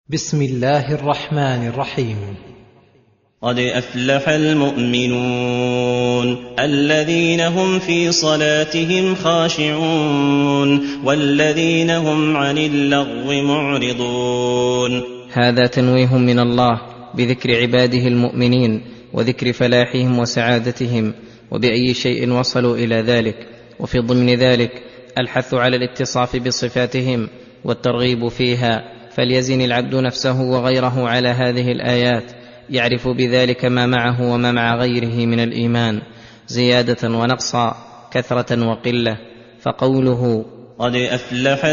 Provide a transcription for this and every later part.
بسم الله الرحمن الرحيم. قد أفلح المؤمنون الذين هم في صلاتهم خاشعون والذين هم عن اللغو معرضون. هذا تنويه من الله بذكر عباده المؤمنين وذكر فلاحهم وسعادتهم وبأي شيء وصلوا إلى ذلك، وفي ضمن ذلك الحث على الاتصاف بصفاتهم والترغيب فيها، فليزن العبد نفسه وغيره على هذه الآيات، يعرف بذلك ما معه وما مع غيره من الإيمان زيادة ونقصا، كثرة وقلة. فقوله قد أفلح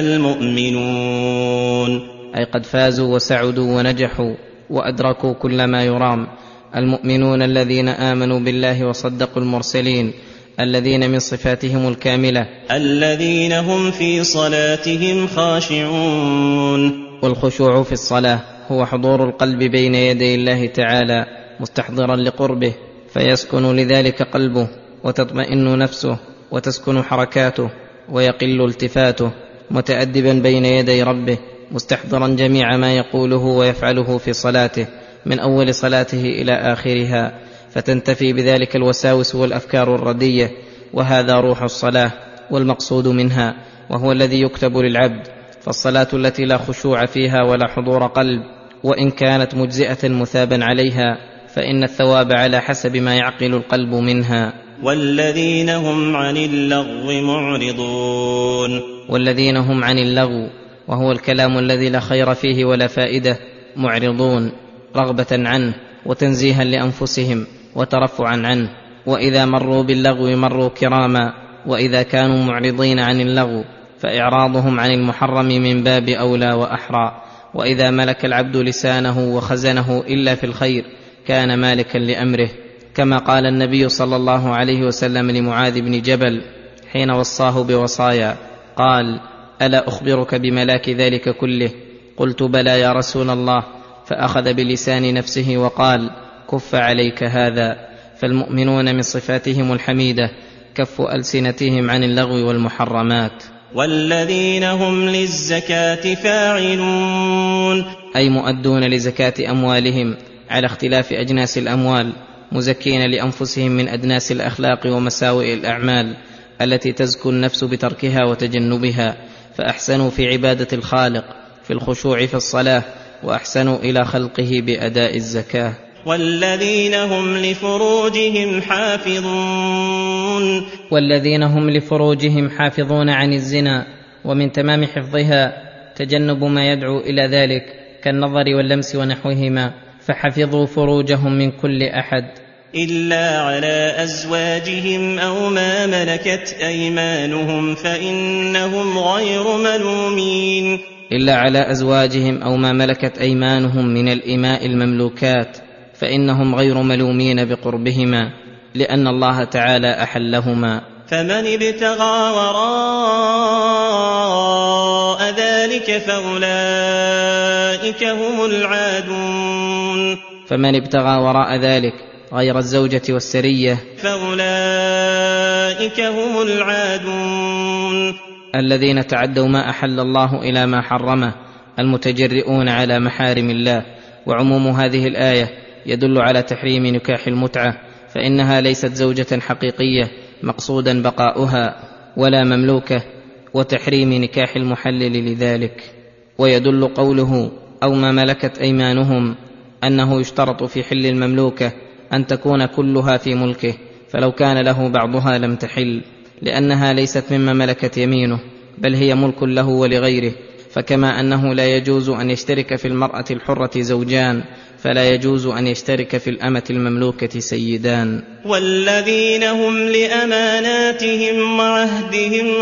المؤمنون أي قد فازوا وسعدوا ونجحوا وأدركوا كل ما يرام. المؤمنون الذين آمنوا بالله وصدقوا المرسلين، الذين من صفاتهم الكاملة الذين هم في صلاتهم خاشعون. والخشوع في الصلاة هو حضور القلب بين يدي الله تعالى مستحضرا لقربه، فيسكن لذلك قلبه وتطمئن نفسه وتسكن حركاته ويقل التفاته، متأدبا بين يدي ربه مستحضرا جميع ما يقوله ويفعله في صلاته من أول صلاته إلى آخرها، فتنتفي بذلك الوساوس والأفكار الردية. وهذا روح الصلاة والمقصود منها، وهو الذي يكتب للعبد. فالصلاة التي لا خشوع فيها ولا حضور قلب، وإن كانت مجزئة مثابا عليها، فإن الثواب على حسب ما يعقل القلب منها. والذين هم عن اللغو معرضون. والذين هم عن اللغو وهو الكلام الذي لا خير فيه ولا فائدة معرضون، رغبة عنه وتنزيها لأنفسهم وترفعا عنه. وإذا مروا باللغو مروا كراما، وإذا كانوا معرضين عن اللغو فإعراضهم عن المحرم من باب أولى وأحرى. وإذا ملك العبد لسانه وخزنه إلا في الخير كان مالكا لأمره، كما قال النبي صلى الله عليه وسلم لمعاذ بن جبل حين وصاه بوصايا، قال: ألا أخبرك بملاك ذلك كله؟ قلت: بلى يا رسول الله. فأخذ بلسان نفسه وقال: كف عليك هذا. فالمؤمنون من صفاتهم الحميدة كف ألسنتهم عن اللغو والمحرمات. والذين هم للزكاة فاعلون أي مؤدون لزكاة أموالهم على اختلاف أجناس الأموال، مزكين لأنفسهم من أدناس الأخلاق ومساوئ الأعمال التي تزكو النفس بتركها وتجنبها، فأحسنوا في عبادة الخالق في الخشوع في الصلاة، وأحسنوا إلى خلقه بأداء الزكاة. والذين هم لفروجهم حافظون. والذين هم لفروجهم حافظون عن الزنا، ومن تمام حفظها تجنب ما يدعو إلى ذلك كالنظر واللمس ونحوهما، فحفظوا فروجهم من كل أحد إلا على أزواجهم أو ما ملكت أيمانهم فإنهم غير ملومين. إلا على أزواجهم أو ما ملكت أيمانهم من الإماء المملوكات فإنهم غير ملومين بقربهما، لأن الله تعالى أحلهما. فمن ابتغى وراء ذلك فأولئك هم العادون. فمن ابتغى وراء ذلك غير الزوجة والسرية فأولئك هم العادون، الذين تعدوا ما أحل الله إلى ما حرمه، المتجرئون على محارم الله. وعموم هذه الآية يدل على تحريم نكاح المتعة، فإنها ليست زوجة حقيقية مقصودا بقاؤها ولا مملوكة، وتحريم نكاح المحلل لذلك. ويدل قوله أو ما ملكت أيمانهم أنه يشترط في حل المملوكة أن تكون كلها في ملكه، فلو كان له بعضها لم تحل، لأنها ليست مما ملكت يمينه، بل هي ملك له ولغيره. فكما أنه لا يجوز أن يشترك في المرأة الحرة زوجان، فلا يجوز أن يشترك في الأمة المملوكة سيدان. والذين هم لأماناتهم وعهدهم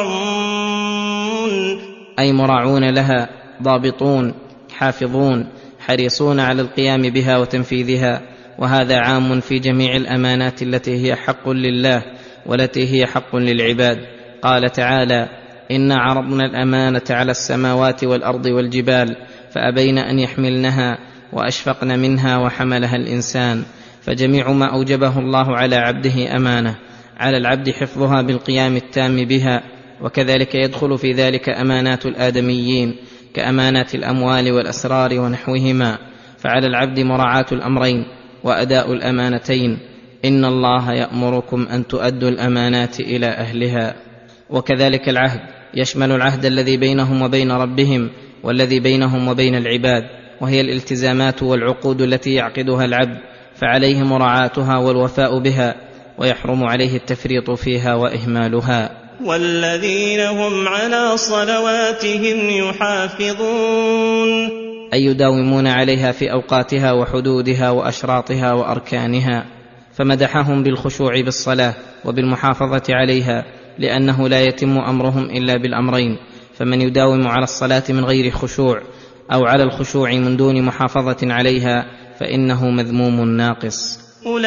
راعون، أي مراعون لها، ضابطون، حافظون، حريصون على القيام بها وتنفيذها. وهذا عام في جميع الأمانات التي هي حق لله والتي هي حق للعباد. قال تعالى: إنا عرضنا الأمانة على السماوات والأرض والجبال فأبين أن يحملنها وأشفقن منها وحملها الإنسان. فجميع ما أوجبه الله على عبده أمانة، على العبد حفظها بالقيام التام بها. وكذلك يدخل في ذلك أمانات الآدميين كأمانات الأموال والأسرار ونحوهما، فعلى العبد مراعاة الأمرين وأداء الأمانتين. إن الله يأمركم أن تؤدوا الأمانات إلى أهلها. وكذلك العهد يشمل العهد الذي بينهم وبين ربهم والذي بينهم وبين العباد، وهي الالتزامات والعقود التي يعقدها العبد، فعليه مراعاتها والوفاء بها، ويحرم عليه التفريط فيها وإهمالها. والذين هم على صلواتهم يحافظون، أي يداومون عليها في أوقاتها وحدودها وأشراطها وأركانها. فمدحهم بالخشوع بالصلاة وبالمحافظة عليها، لأنه لا يتم أمرهم إلا بالأمرين، فمن يداوم على الصلاة من غير خشوع أو على الخشوع من دون محافظة عليها فإنه مذموم ناقص.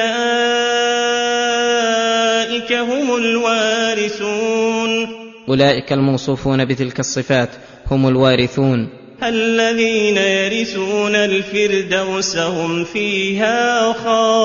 أولئك هم الوارثون، أولئك الموصوفون بتلك الصفات هم الوارثون، الذين يرثون الفردوس هم فيها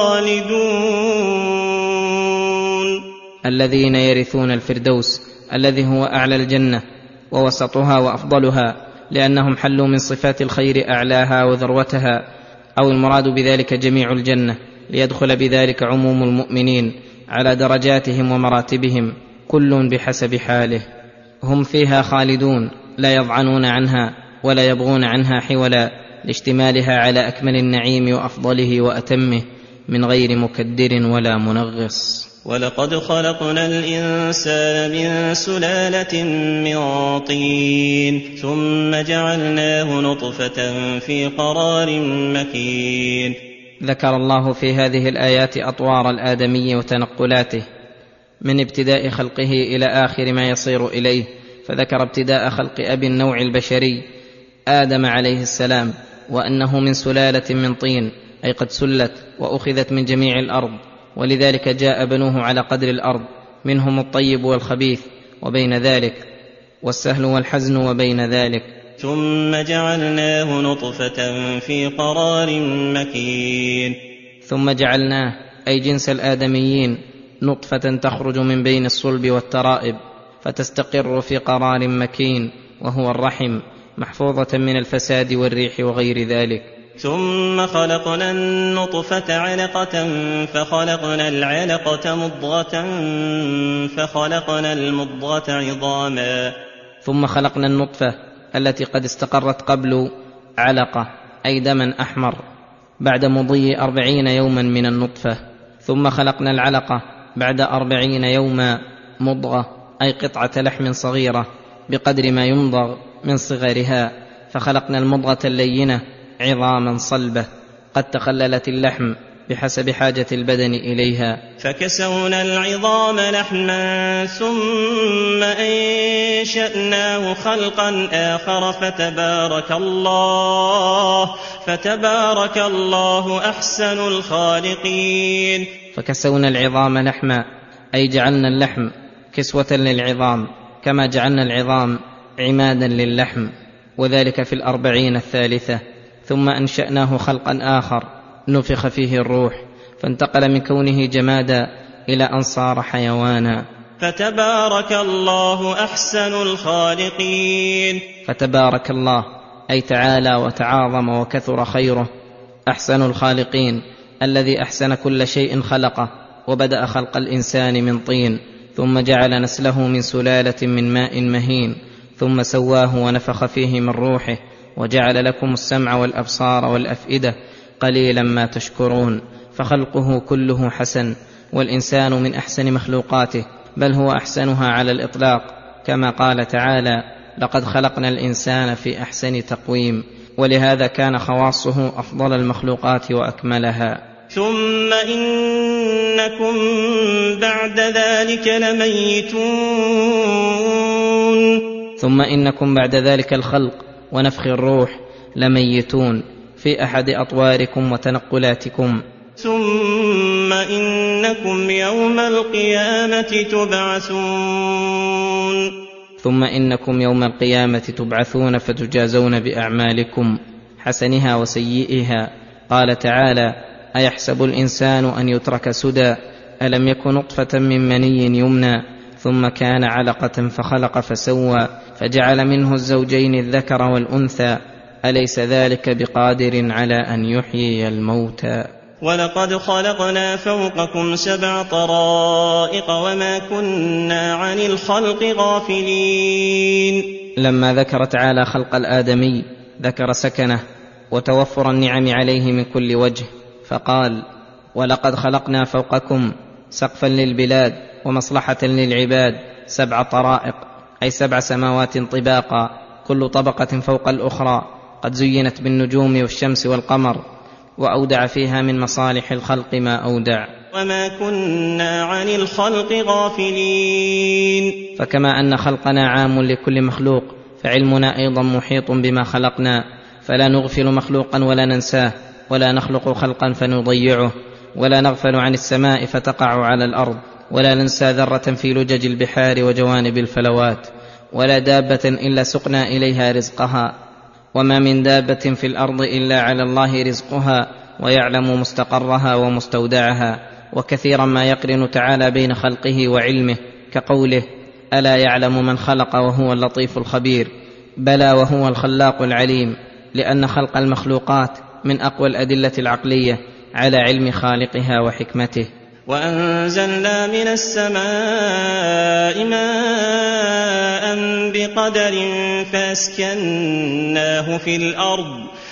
خالدون. الذين يرثون الفردوس الذي هو أعلى الجنة ووسطها وأفضلها، لأنهم حلوا من صفات الخير أعلاها وذروتها، أو المراد بذلك جميع الجنة، ليدخل بذلك عموم المؤمنين على درجاتهم ومراتبهم، كل بحسب حاله. هم فيها خالدون، لا يضعنون عنها ولا يبغون عنها حولا، لاشتمالها على أكمل النعيم وأفضله وأتمه، من غير مكدر ولا منغص. ولقد خلقنا الإنسان من سلالة من طين، ثم جعلناه نطفة في قرار مكين. ذكر الله في هذه الآيات أطوار الآدمي وتنقلاته من ابتداء خلقه إلى آخر ما يصير إليه، فذكر ابتداء خلق أبي النوع البشري آدم عليه السلام، وأنه من سلالة من طين، أي قد سلت وأخذت من جميع الأرض، ولذلك جاء بنوه على قدر الأرض، منهم الطيب والخبيث وبين ذلك، والسهل والحزن وبين ذلك. ثم جعلناه نطفة في قرار مكين. ثم جعلناه أي جنس الآدميين نطفة تخرج من بين الصلب والترائب، فتستقر في قرار مكين وهو الرحم، محفوظة من الفساد والريح وغير ذلك. ثم خلقنا النطفة علقة، فخلقنا العلقة مضغة، فخلقنا المضغة عظاما. ثم خلقنا النطفة التي قد استقرت قبل علقة، أي دما أحمر، بعد مضي 40 يوما من النطفة. ثم خلقنا العلقة بعد 40 يوما مضغة، أي قطعة لحم صغيرة بقدر ما يمضغ من صغرها، فخلقنا المضغة اللينة عظاما صلبة قد تخللت اللحم بحسب حاجة البدن إليها، فكسونا العظام لحما ثم أنشأناه خلقا آخر، فتبارك الله أحسن الخالقين. فكسونا العظام لحما، أي جعلنا اللحم كسوة للعظام، كما جعلنا العظام عمادا للحم، وذلك في 40 الثالثة. ثم أنشأناه خلقا آخر نفخ فيه الروح، فانتقل من كونه جمادا إلى أن صار حيوانا. فتبارك الله أحسن الخالقين. فتبارك الله أي تعالى وتعاظم وكثر خيره، أحسن الخالقين، الذي أحسن كل شيء خلقه، وبدأ خلق الإنسان من طين، ثم جعل نسله من سلالة من ماء مهين، ثم سواه ونفخ فيه من روحه، وجعل لكم السمع والأبصار والأفئدة، قليلا ما تشكرون. فخلقه كله حسن، والإنسان من أحسن مخلوقاته، بل هو أحسنها على الإطلاق، كما قال تعالى: لقد خلقنا الإنسان في أحسن تقويم. ولهذا كان خواصه أفضل المخلوقات وأكملها. ثم إنكم بعد ذلك لميتون. ثم إنكم بعد ذلك الخلق ونفخ الروح لميتون في أحد أطواركم وتنقلاتكم. ثم إنكم يوم القيامة تبعثون. ثم إنكم يوم القيامة تبعثون فتجازون بأعمالكم حسنها وسيئها. قال تعالى: أيحسب الإنسان أن يترك سدى، ألم يك نطفة من مني يمنى ثم كان علقة فخلق فسوى فجعل منه الزوجين الذكر والأنثى، أليس ذلك بقادر على أن يحيي الموتى؟ ولقد خلقنا فوقكم 7 طرائق وما كنا عن الخلق غافلين. لما ذكر تعالى خلق الآدمي ذكر سكنه وتوفر النعم عليه من كل وجه، فقال: ولقد خلقنا فوقكم سقفا للبلاد ومصلحة للعباد 7 طرائق، أي 7 سماوات طباقا، كل طبقة فوق الأخرى، قد زينت بالنجوم والشمس والقمر، وأودع فيها من مصالح الخلق ما أودع. وما كنا عن الخلق غافلين. فكما أن خلقنا عام لكل مخلوق، فعلمنا أيضا محيط بما خلقنا، فلا نغفل مخلوقا ولا ننساه، ولا نخلق خلقا فنضيعه، ولا نغفل عن السماء فتقع على الأرض، ولا ننسى ذرة في لجج البحار وجوانب الفلوات، ولا دابة إلا سقنا إليها رزقها. وما من دابة في الأرض إلا على الله رزقها ويعلم مستقرها ومستودعها. وكثيرا ما يقرن تعالى بين خلقه وعلمه، كقوله: ألا يعلم من خلق وهو اللطيف الخبير. بلى، وهو الخلاق العليم، لأن خلق المخلوقات من أقوى الأدلة العقلية على علم خالقها وحكمته. وأنزلنا من السماء ماء بقدر فأسكناه في الأرض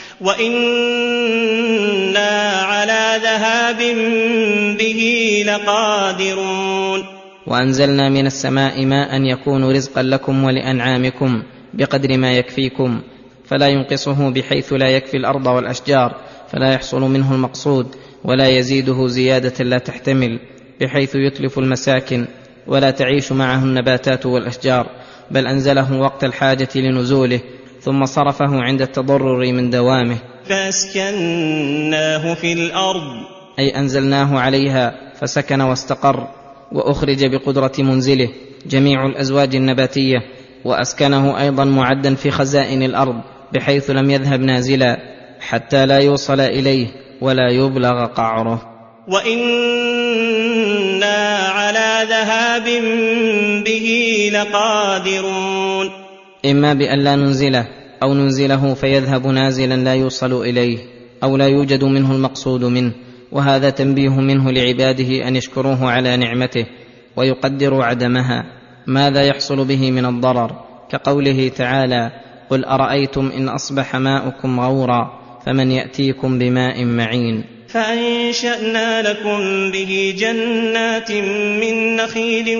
وإنا على ذهاب به لقادرون. وأنزلنا من السماء ماء يكون رزقا لكم ولأنعامكم بقدر ما يكفيكم، فلا ينقصه بحيث لا يكفي الأرض والأشجار، فلا يحصل منه المقصود، ولا يزيده زيادة لا تحتمل، بحيث يتلف المساكن ولا تعيش معه النباتات والأشجار، بل أنزله وقت الحاجة لنزوله، ثم صرفه عند التضرر من دوامه. فأسكناه في الأرض، أي أنزلناه عليها فسكن واستقر، وأخرج بقدرة منزله جميع الأزواج النباتية، وأسكنه أيضا معدا في خزائن الأرض، بحيث لم يذهب نازلا حتى لا يوصل إليه ولا يبلغ قعره. وإنا على ذهاب به لقادرون. إما بأن لا ننزله، أو ننزله فيذهب نازلا لا يوصل إليه، أو لا يوجد منه المقصود منه، وهذا تنبيه منه لعباده أن يشكروه على نعمته ويقدروا عدمها، ماذا يحصل به من الضرر، كقوله تعالى: قل أرأيتم إن أصبح ماؤكم غورا فمن يأتيكم بماء معين. فأنشأنا لكم به جنات من نخيل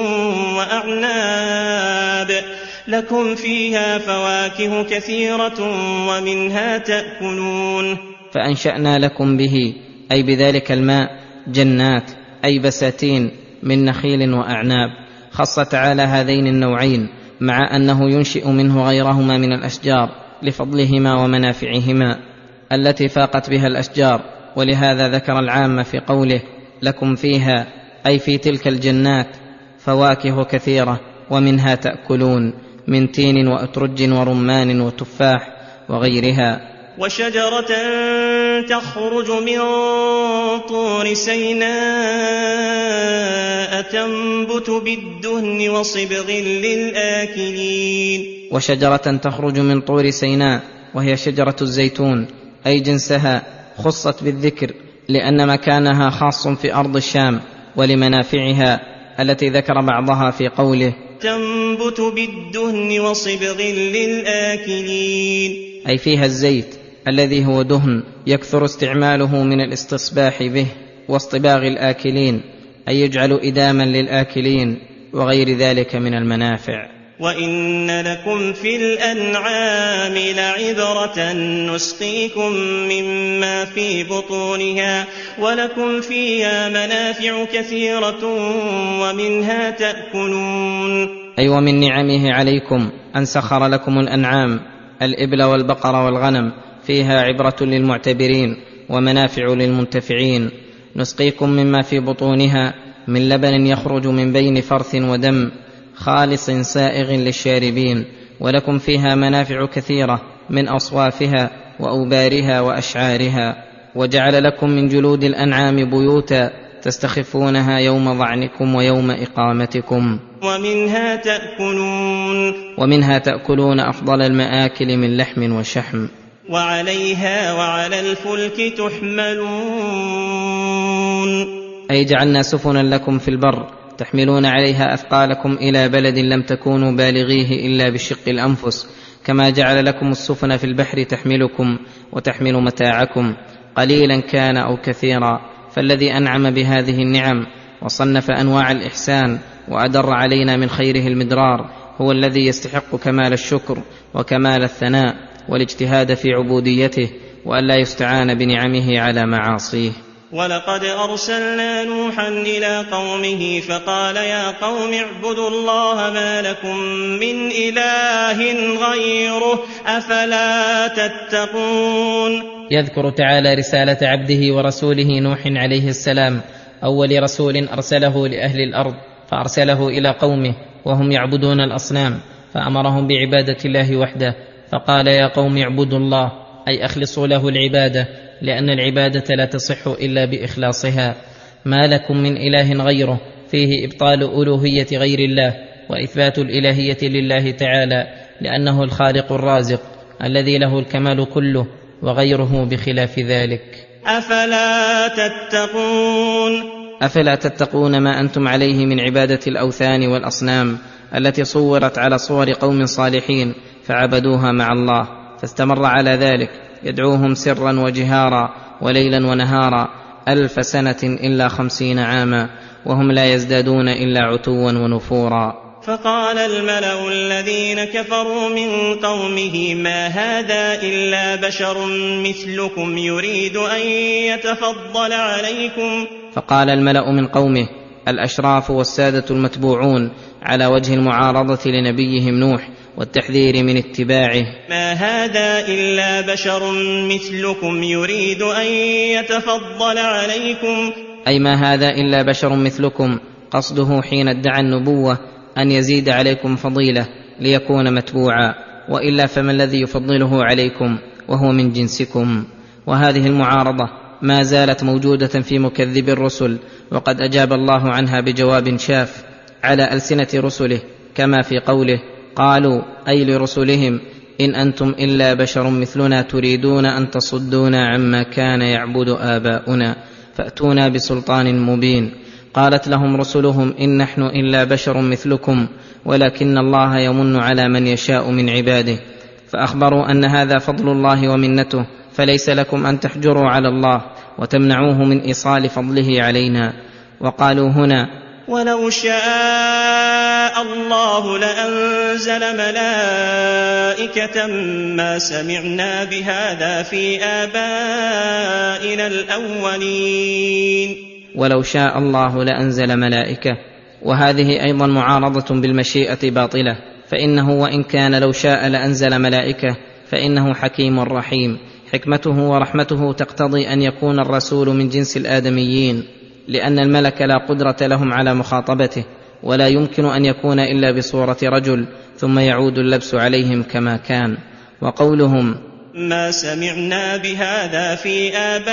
وأعناب لكم فيها فواكه كثيرة ومنها تأكلون. فأنشأنا لكم به، أي بذلك الماء، جنات، أي بساتين من نخيل وأعناب. خص تعالى هذين النوعين، مع أنه ينشئ منه غيرهما من الأشجار لفضلهما ومنافعهما التي فاقت بها الأشجار، ولهذا ذكر العام في قوله: لكم فيها، أي في تلك الجنات، فواكه كثيرة ومنها تأكلون، من تين وأترج ورمان وتفاح وغيرها. وشجرة تخرج من طور سيناء تنبت بالدهن وصبغ للآكلين. وشجرة تخرج من طور سيناء، وهي شجرة الزيتون، أي جنسها، خصت بالذكر لأن مكانها خاص في أرض الشام ولمنافعها التي ذكر بعضها في قوله: تنبت بالدهن وصبغ للآكلين، أي فيها الزيت الذي هو دهن يكثر استعماله من الاستصباح به، واصطباغ الآكلين، أي يجعل إداما للآكلين، وغير ذلك من المنافع. وإن لكم في الأنعام لعبرة نسقيكم مما في بطونها ولكم فيها منافع كثيرة ومنها تأكلون. أي ومن نعمه عليكم أن سخر لكم الأنعام، الإبل والبقر والغنم، فيها عبرة للمعتبرين ومنافع للمنتفعين. نسقيكم مما في بطونها من لبن يخرج من بين فرث ودم خالص سائغ للشاربين، ولكم فيها منافع كثيرة من أصوافها وأوبارها وأشعارها. وجعل لكم من جلود الأنعام بيوتا تستخفونها يوم ظعنكم ويوم إقامتكم. ومنها تأكلون أفضل المآكل من لحم وشحم. وعليها وعلى الفلك تحملون، أي جعلنا سفنا لكم في البر تحملون عليها أثقالكم إلى بلد لم تكونوا بالغيه إلا بشق الأنفس، كما جعل لكم السفن في البحر تحملكم وتحمل متاعكم قليلا كان أو كثيرا. فالذي أنعم بهذه النعم وصنف أنواع الإحسان وأدر علينا من خيره المدرار هو الذي يستحق كمال الشكر وكمال الثناء والاجتهاد في عبوديته، وألا يستعان بنعمه على معاصيه. ولقد أرسلنا نوحا إلى قومه فقال يا قوم اعبدوا الله ما لكم من إله غيره أفلا تتقون. يذكر تعالى رسالة عبده ورسوله نوح عليه السلام، أول رسول أرسله لأهل الأرض، فأرسله إلى قومه وهم يعبدون الأصنام، فأمرهم بعبادة الله وحده، فقال يا قوم اعبدوا الله، أي أخلصوا له العبادة، لأن العبادة لا تصح إلا بإخلاصها. ما لكم من إله غيره فيه إبطال ألوهية غير الله وإثبات الإلهية لله تعالى، لأنه الخالق الرازق الذي له الكمال كله، وغيره بخلاف ذلك. أفلا تتقون ما أنتم عليه من عبادة الأوثان والأصنام التي صورت على صور قوم صالحين فعبدوها مع الله، فاستمر على ذلك يدعوهم سرا وجهارا وليلا ونهارا 1000 سنة إلا 50 عاما، وهم لا يزدادون إلا عتوا ونفورا. فقال الملأ الذين كفروا من قومه ما هذا إلا بشر مثلكم يريد أن يتفضل عليكم. فقال الملأ من قومه الأشراف والسادة المتبوعون على وجه المعارضة لنبيهم نوح والتحذير من اتباعه، ما هذا إلا بشر مثلكم يريد أن يتفضل عليكم، أي ما هذا إلا بشر مثلكم، قصده حين ادعى النبوة أن يزيد عليكم فضيلة ليكون متبوعا، وإلا فما الذي يفضله عليكم وهو من جنسكم. وهذه المعارضة ما زالت موجودة في مكذب الرسل، وقد أجاب الله عنها بجواب شاف على ألسنة رسله، كما في قوله قالوا أي لرسلهم إن أنتم إلا بشر مثلنا تريدون أن تصدونا عما كان يعبد آباؤنا فأتونا بسلطان مبين. قالت لهم رسلهم إن نحن إلا بشر مثلكم ولكن الله يمن على من يشاء من عباده، فأخبروا أن هذا فضل الله ومنته، فليس لكم أن تحجروا على الله وتمنعوه من إيصال فضله علينا. وقالوا هنا ولو شاء الله لأنزل ملائكة ما سمعنا بهذا في آبائنا الأولين. ولو شاء الله لأنزل ملائكة، وهذه أيضا معارضة بالمشيئة باطلة، فإنه وإن كان لو شاء لأنزل ملائكة فإنه حكيم رحيم، حكمته ورحمته تقتضي أن يكون الرسول من جنس الآدميين، لأن الملك لا قدرة لهم على مخاطبته، ولا يمكن أن يكون إلا بصورة رجل ثم يعود اللبس عليهم كما كان. وقولهم ما سمعنا بهذا في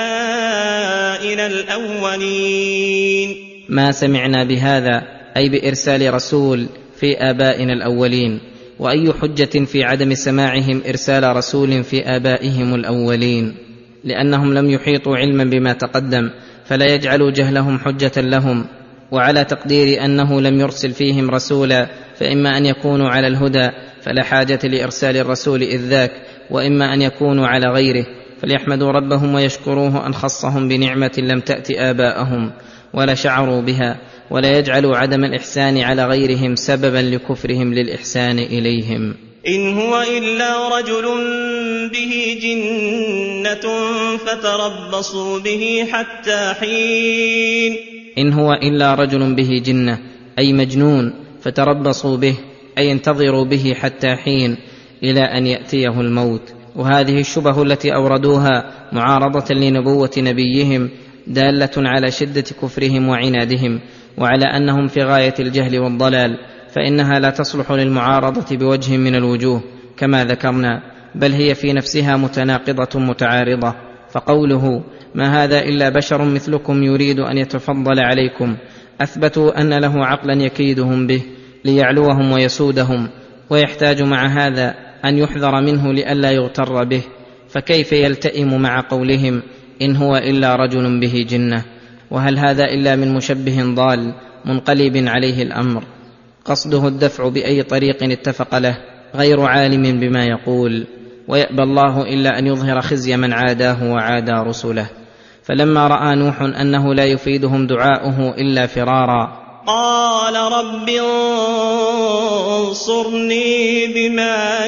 آبائنا الأولين، ما سمعنا بهذا أي بإرسال رسول في آبائنا الأولين، وأي حجة في عدم سماعهم إرسال رسول في آبائهم الأولين، لأنهم لم يحيطوا علما بما تقدم، فلا يجعلوا جهلهم حجة لهم. وعلى تقدير أنه لم يرسل فيهم رسولا فإما أن يكونوا على الهدى فلا حاجة لإرسال الرسول إذ ذاك، وإما أن يكونوا على غيره فليحمدوا ربهم ويشكروه أن خصهم بنعمة لم تأت آباءهم ولا شعروا بها، ولا يجعلوا عدم الإحسان على غيرهم سببا لكفرهم للإحسان إليهم. إن هو إلا رجل به جنة فتربصوا به حتى حين. إن هو إلا رجل به جنة أي مجنون، فتربصوا به أي انتظروا به حتى حين إلى أن يأتيه الموت. وهذه الشبه التي أوردوها معارضة لنبوة نبيهم دالة على شدة كفرهم وعنادهم، وعلى أنهم في غاية الجهل والضلال، فإنها لا تصلح للمعارضة بوجه من الوجوه كما ذكرنا، بل هي في نفسها متناقضة متعارضة. فقوله ما هذا إلا بشر مثلكم يريد أن يتفضل عليكم أثبتوا أن له عقلا يكيدهم به ليعلوهم ويسودهم، ويحتاج مع هذا أن يحذر منه لئلا يغتر به، فكيف يلتئم مع قولهم إن هو إلا رجل به جنة؟ وهل هذا إلا من مشبه ضال منقلب عليه الأمر قصده الدفع بأي طريق اتفق له، غير عالم بما يقول، ويأبى الله إلا أن يظهر خزي من عاداه وعادى رسله. فلما رأى نوح أنه لا يفيدهم دعاؤه إلا فرارا قال رب انصرني بما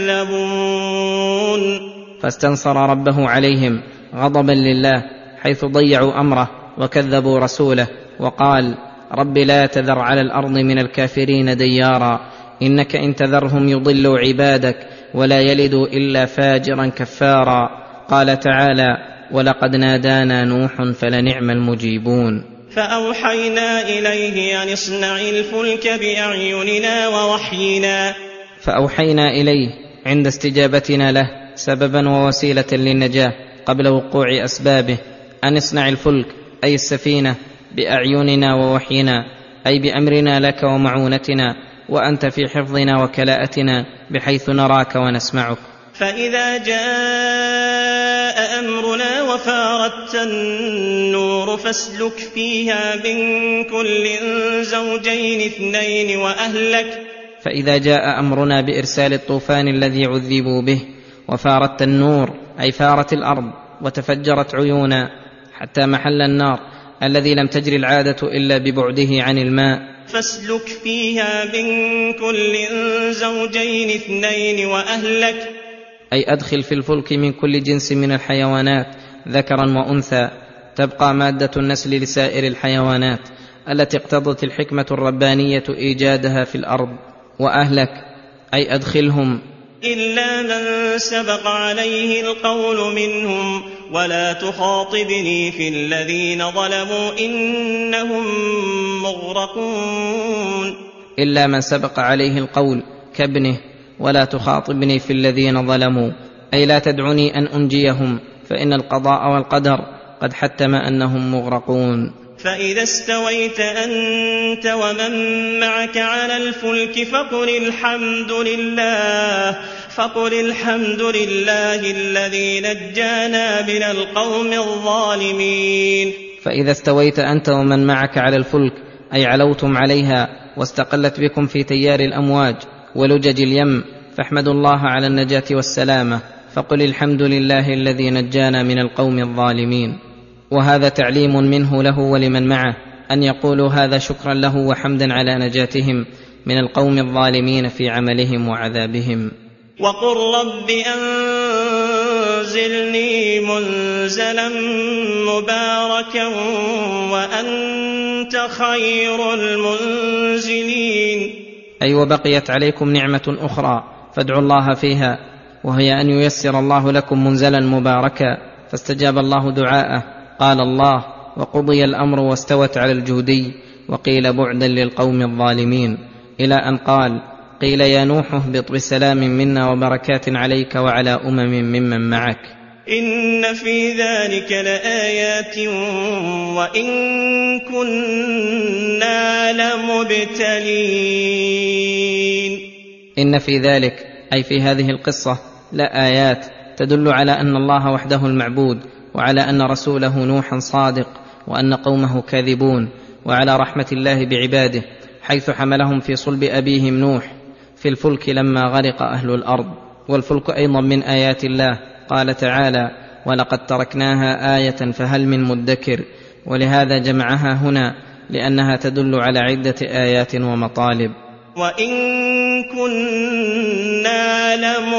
كذبون، فاستنصر ربه عليهم غضبا لله حيث ضيعوا أمره وكذبوا رسوله، وقال رب لا تذر على الأرض من الكافرين ديارا إنك إن تذرهم يضلوا عبادك ولا يلدوا إلا فاجرا كفارا. قال تعالى ولقد نادانا نوح فلنعم المجيبون. فأوحينا إليه أن اصنع الفلك بأعيننا ووحينا، فأوحينا إليه عند استجابتنا له سببا ووسيلة للنجاة قبل وقوع أسبابه أن اصنع الفلك أي السفينة بأعيننا ووحينا أي بأمرنا لك ومعونتنا، وأنت في حفظنا وكلاءتنا بحيث نراك ونسمعك. فإذا جاء أمرنا وفارت النور فاسلك فيها من كل زوجين اثنين وأهلك. فإذا جاء أمرنا بإرسال الطوفان الذي عذبوا به وفارت النور أي فارت الأرض وتفجرت عيونا حتى محل النار الذي لم تجري العادة إلا ببعده عن الماء، فاسلك فيها من كل زوجين اثنين وأهلك أي أدخل في الفلك من كل جنس من الحيوانات ذكرا وأنثى تبقى مادة النسل لسائر الحيوانات التي اقتضت الحكمة الربانية إيجادها في الأرض، وأهلك أي أدخلهم إلا من سبق عليه القول منهم ولا تخاطبني في الذين ظلموا إنهم مغرقون. إلا من سبق عليه القول كابنه ولا تخاطبني في الذين ظلموا أي لا تدعني أن أنجيهم فإن القضاء والقدر قد حتم أنهم مغرقون. فإذا استويت أنت ومن معك على الفلك فقل الحمد لله الذي نجانا من القوم الظالمين. فإذا استويت أنت ومن معك على الفلك أي علوتم عليها واستقلت بكم في تيار الأمواج ولجج اليم، فاحمدوا الله على النجاة والسلامة، فقل الحمد لله الذي نجانا من القوم الظالمين. وهذا تعليم منه له ولمن معه أن يقولوا هذا شكرا له وحمدا على نجاتهم من القوم الظالمين في عملهم وعذابهم. وقل رب أنزلني منزلا مباركا وأنت خير المنزلين. أي وبقيت عليكم نعمة أخرى فادعوا الله فيها، وهي أن ييسر الله لكم منزلا مباركا، فاستجاب الله دعاءه. قال الله وقضي الأمر واستوت على الجودي وقيل بعدا للقوم الظالمين، إلى أن قال قيل يا نوح اهبط بسلام منا وبركات عليك وعلى ممن معك. إن في ذلك لآيات وإن كنا لمبتلين. إن في ذلك أي في هذه القصة لآيات تدل على أن الله وحده المعبود، وعلى أن رسوله نوحا صادق، وأن قومه كاذبون، وعلى رحمة الله بعباده حيث حملهم في صلب أبيهم نوح في الفلك لما غرق أهل الأرض. والفلك أيضا من آيات الله، قال تعالى ولقد تركناها آية فهل من مدكر، ولهذا جمعها هنا لأنها تدل على عدة آيات ومطالب. وإن كنا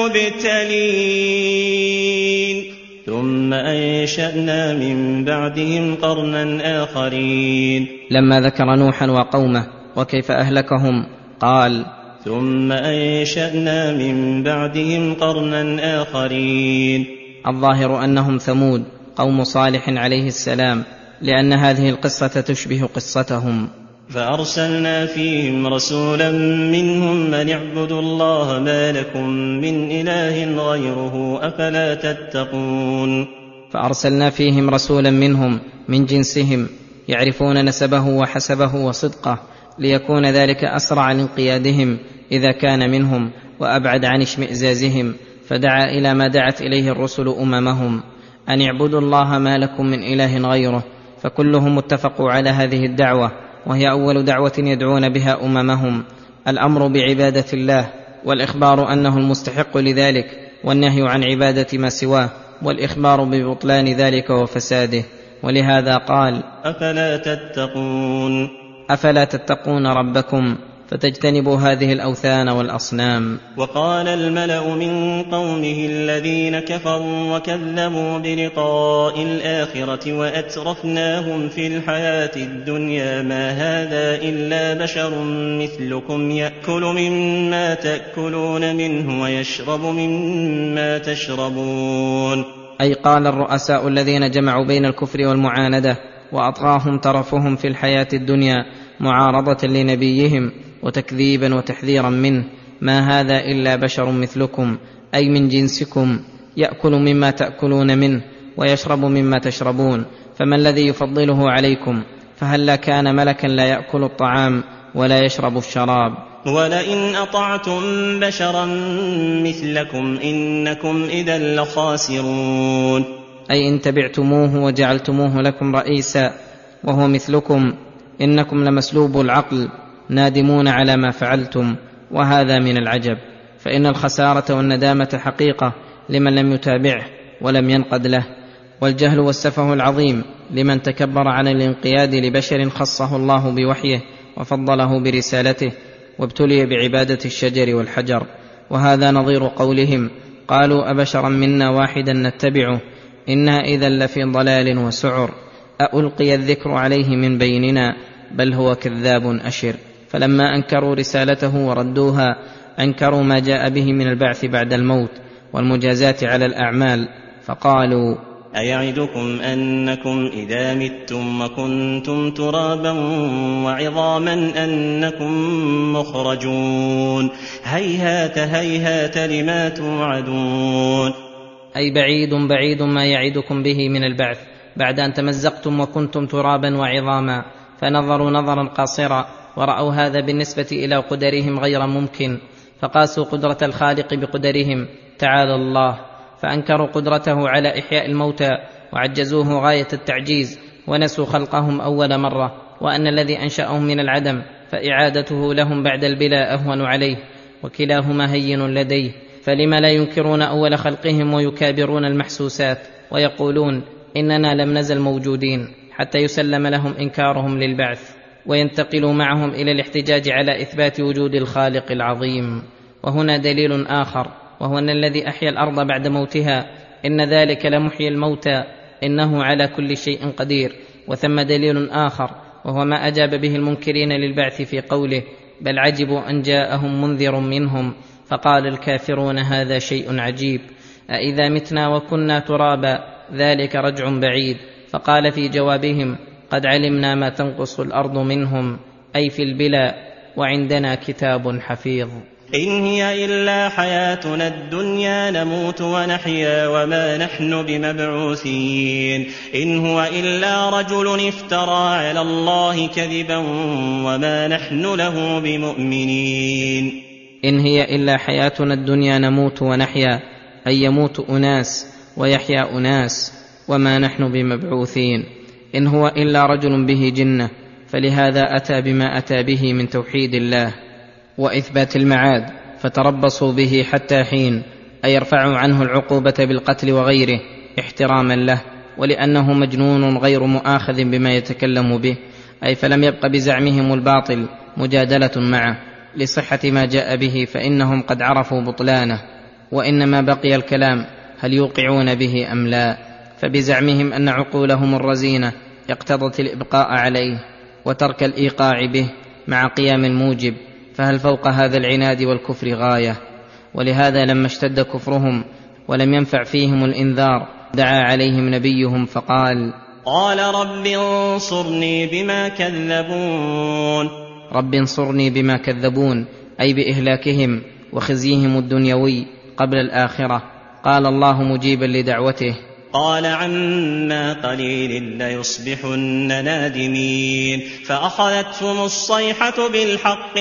لمبتلين ثم أنشأنا من بعدهم قرنا آخرين. لما ذكر نوحا وقومه وكيف أهلكهم قال ثم أنشأنا من بعدهم قرنا آخرين. الظاهر أنهم ثمود قوم صالح عليه السلام، لأن هذه القصة تشبه قصتهم. فأرسلنا فيهم رسولا منهم أن اعبدوا الله ما لكم من إله غيره أفلا تتقون. فأرسلنا فيهم رسولا منهم من جنسهم يعرفون نسبه وحسبه وصدقه، ليكون ذلك أسرع لانقيادهم إذا كان منهم وأبعد عن اشمئزازهم. فدعا إلى ما دعت إليه الرسل أممهم، أن اعبدوا الله ما لكم من إله غيره، فكلهم اتفقوا على هذه الدعوة، وهي أول دعوة يدعون بها أممهم، الأمر بعبادة الله، والإخبار أنه المستحق لذلك، والنهي عن عبادة ما سواه، والإخبار ببطلان ذلك وفساده. ولهذا قال: أفلا تتقون ربكم فتجتنبوا هذه الأوثان والأصنام. وقال الملأ من قومه الذين كفروا وكذبوا بلقاء الآخرة وأترفناهم في الحياة الدنيا ما هذا إلا بشر مثلكم يأكل مما تأكلون منه ويشرب مما تشربون. أي قال الرؤساء الذين جمعوا بين الكفر والمعاندة وأطغاهم ترفهم في الحياة الدنيا معارضة لنبيهم وتكذيبا وتحذيرا منه: ما هذا إلا بشر مثلكم، أي من جنسكم، يأكل مما تأكلون منه ويشرب مما تشربون، فما الذي يفضله عليكم؟ فهلا كان ملكا لا يأكل الطعام ولا يشرب الشراب. ولئن أطعتم بشرا مثلكم إنكم إذا لخاسرون. أي إن تبعتموه وجعلتموه لكم رئيسا وهو مثلكم إنكم لمسلوب العقل نادمون على ما فعلتم. وهذا من العجب، فإن الخسارة والندامة حقيقة لمن لم يتابعه ولم ينقد له، والجهل والسفه العظيم لمن تكبر عن الانقياد لبشر خصه الله بوحيه وفضله برسالته وابتلي بعبادة الشجر والحجر. وهذا نظير قولهم: قالوا أبشرا منا واحدا نتبعه إنا إذا لفي ضلال وسعر، ألقي الذكر عليه من بيننا بل هو كذاب أشر. فلما أنكروا رسالته وردوها أنكروا ما جاء به من البعث بعد الموت والمجازاة على الأعمال، فقالوا: أيعدكم أنكم إذا متم وكنتم ترابا وعظاما أنكم مخرجون، هيهات هيهات لما توعدون. أي بعيد بعيد ما يعدكم به من البعث بعد أن تمزقتم وكنتم ترابا وعظاما. فنظروا نظرا قاصرا ورأوا هذا بالنسبة إلى قدرهم غير ممكن، فقاسوا قدرة الخالق بقدرهم تعالى الله، فأنكروا قدرته على إحياء الموتى وعجزوه غاية التعجيز، ونسوا خلقهم أول مرة، وأن الذي أنشأهم من العدم فإعادته لهم بعد البلا أهون عليه، وكلاهما هين لديه. فلما لا ينكرون أول خلقهم ويكابرون المحسوسات ويقولون إننا لم نزل موجودين، حتى يسلم لهم إنكارهم للبعث وينتقلوا معهم إلى الاحتجاج على إثبات وجود الخالق العظيم. وهنا دليل آخر، وهو أن الذي أحيا الأرض بعد موتها إن ذلك لمحيي الموتى إنه على كل شيء قدير. وثم دليل آخر، وهو ما أجاب به المنكرين للبعث في قوله: بل عجبوا أن جاءهم منذر منهم فقال الكافرون هذا شيء عجيب، أإذا متنا وكنا ترابا ذلك رجع بعيد. فقال في جوابهم: قد علمنا ما تنقص الأرض منهم، أي في البلا، وعندنا كتاب حفيظ. إن هي إلا حياتنا الدنيا نموت ونحيا وما نحن بمبعوثين. إن هو إلا رجل افترى على الله كذبا وما نحن له بمؤمنين. إن هي إلا حياتنا الدنيا نموت ونحيا، أي يموت أناس ويحيا أناس، وما نحن بمبعوثين. إن هو إلا رجل به جنة، فلهذا أتى بما أتى به من توحيد الله وإثبات المعاد، فتربصوا به حتى حين، أي يرفعوا عنه العقوبة بالقتل وغيره احتراما له، ولأنه مجنون غير مؤاخذ بما يتكلم به، أي فلم يبق بزعمهم الباطل مجادلة معه لصحة ما جاء به، فإنهم قد عرفوا بطلانه، وإنما بقي الكلام هل يوقعون به أم لا. فبزعمهم أن عقولهم الرزينة اقتضت الإبقاء عليه وترك الإيقاع به مع قيام الموجب، فهل فوق هذا العناد والكفر غاية؟ ولهذا لما اشتد كفرهم ولم ينفع فيهم الإنذار دعا عليهم نبيهم فقال: قال رب انصرني بما كذبون. رب انصرني بما كذبون، أي بإهلاكهم وخزيهم الدنيوي قبل الآخرة. قال الله مجيبا لدعوته: قال عما قليل ليصبحن نادمين فأخذتهم الصيحة بالحق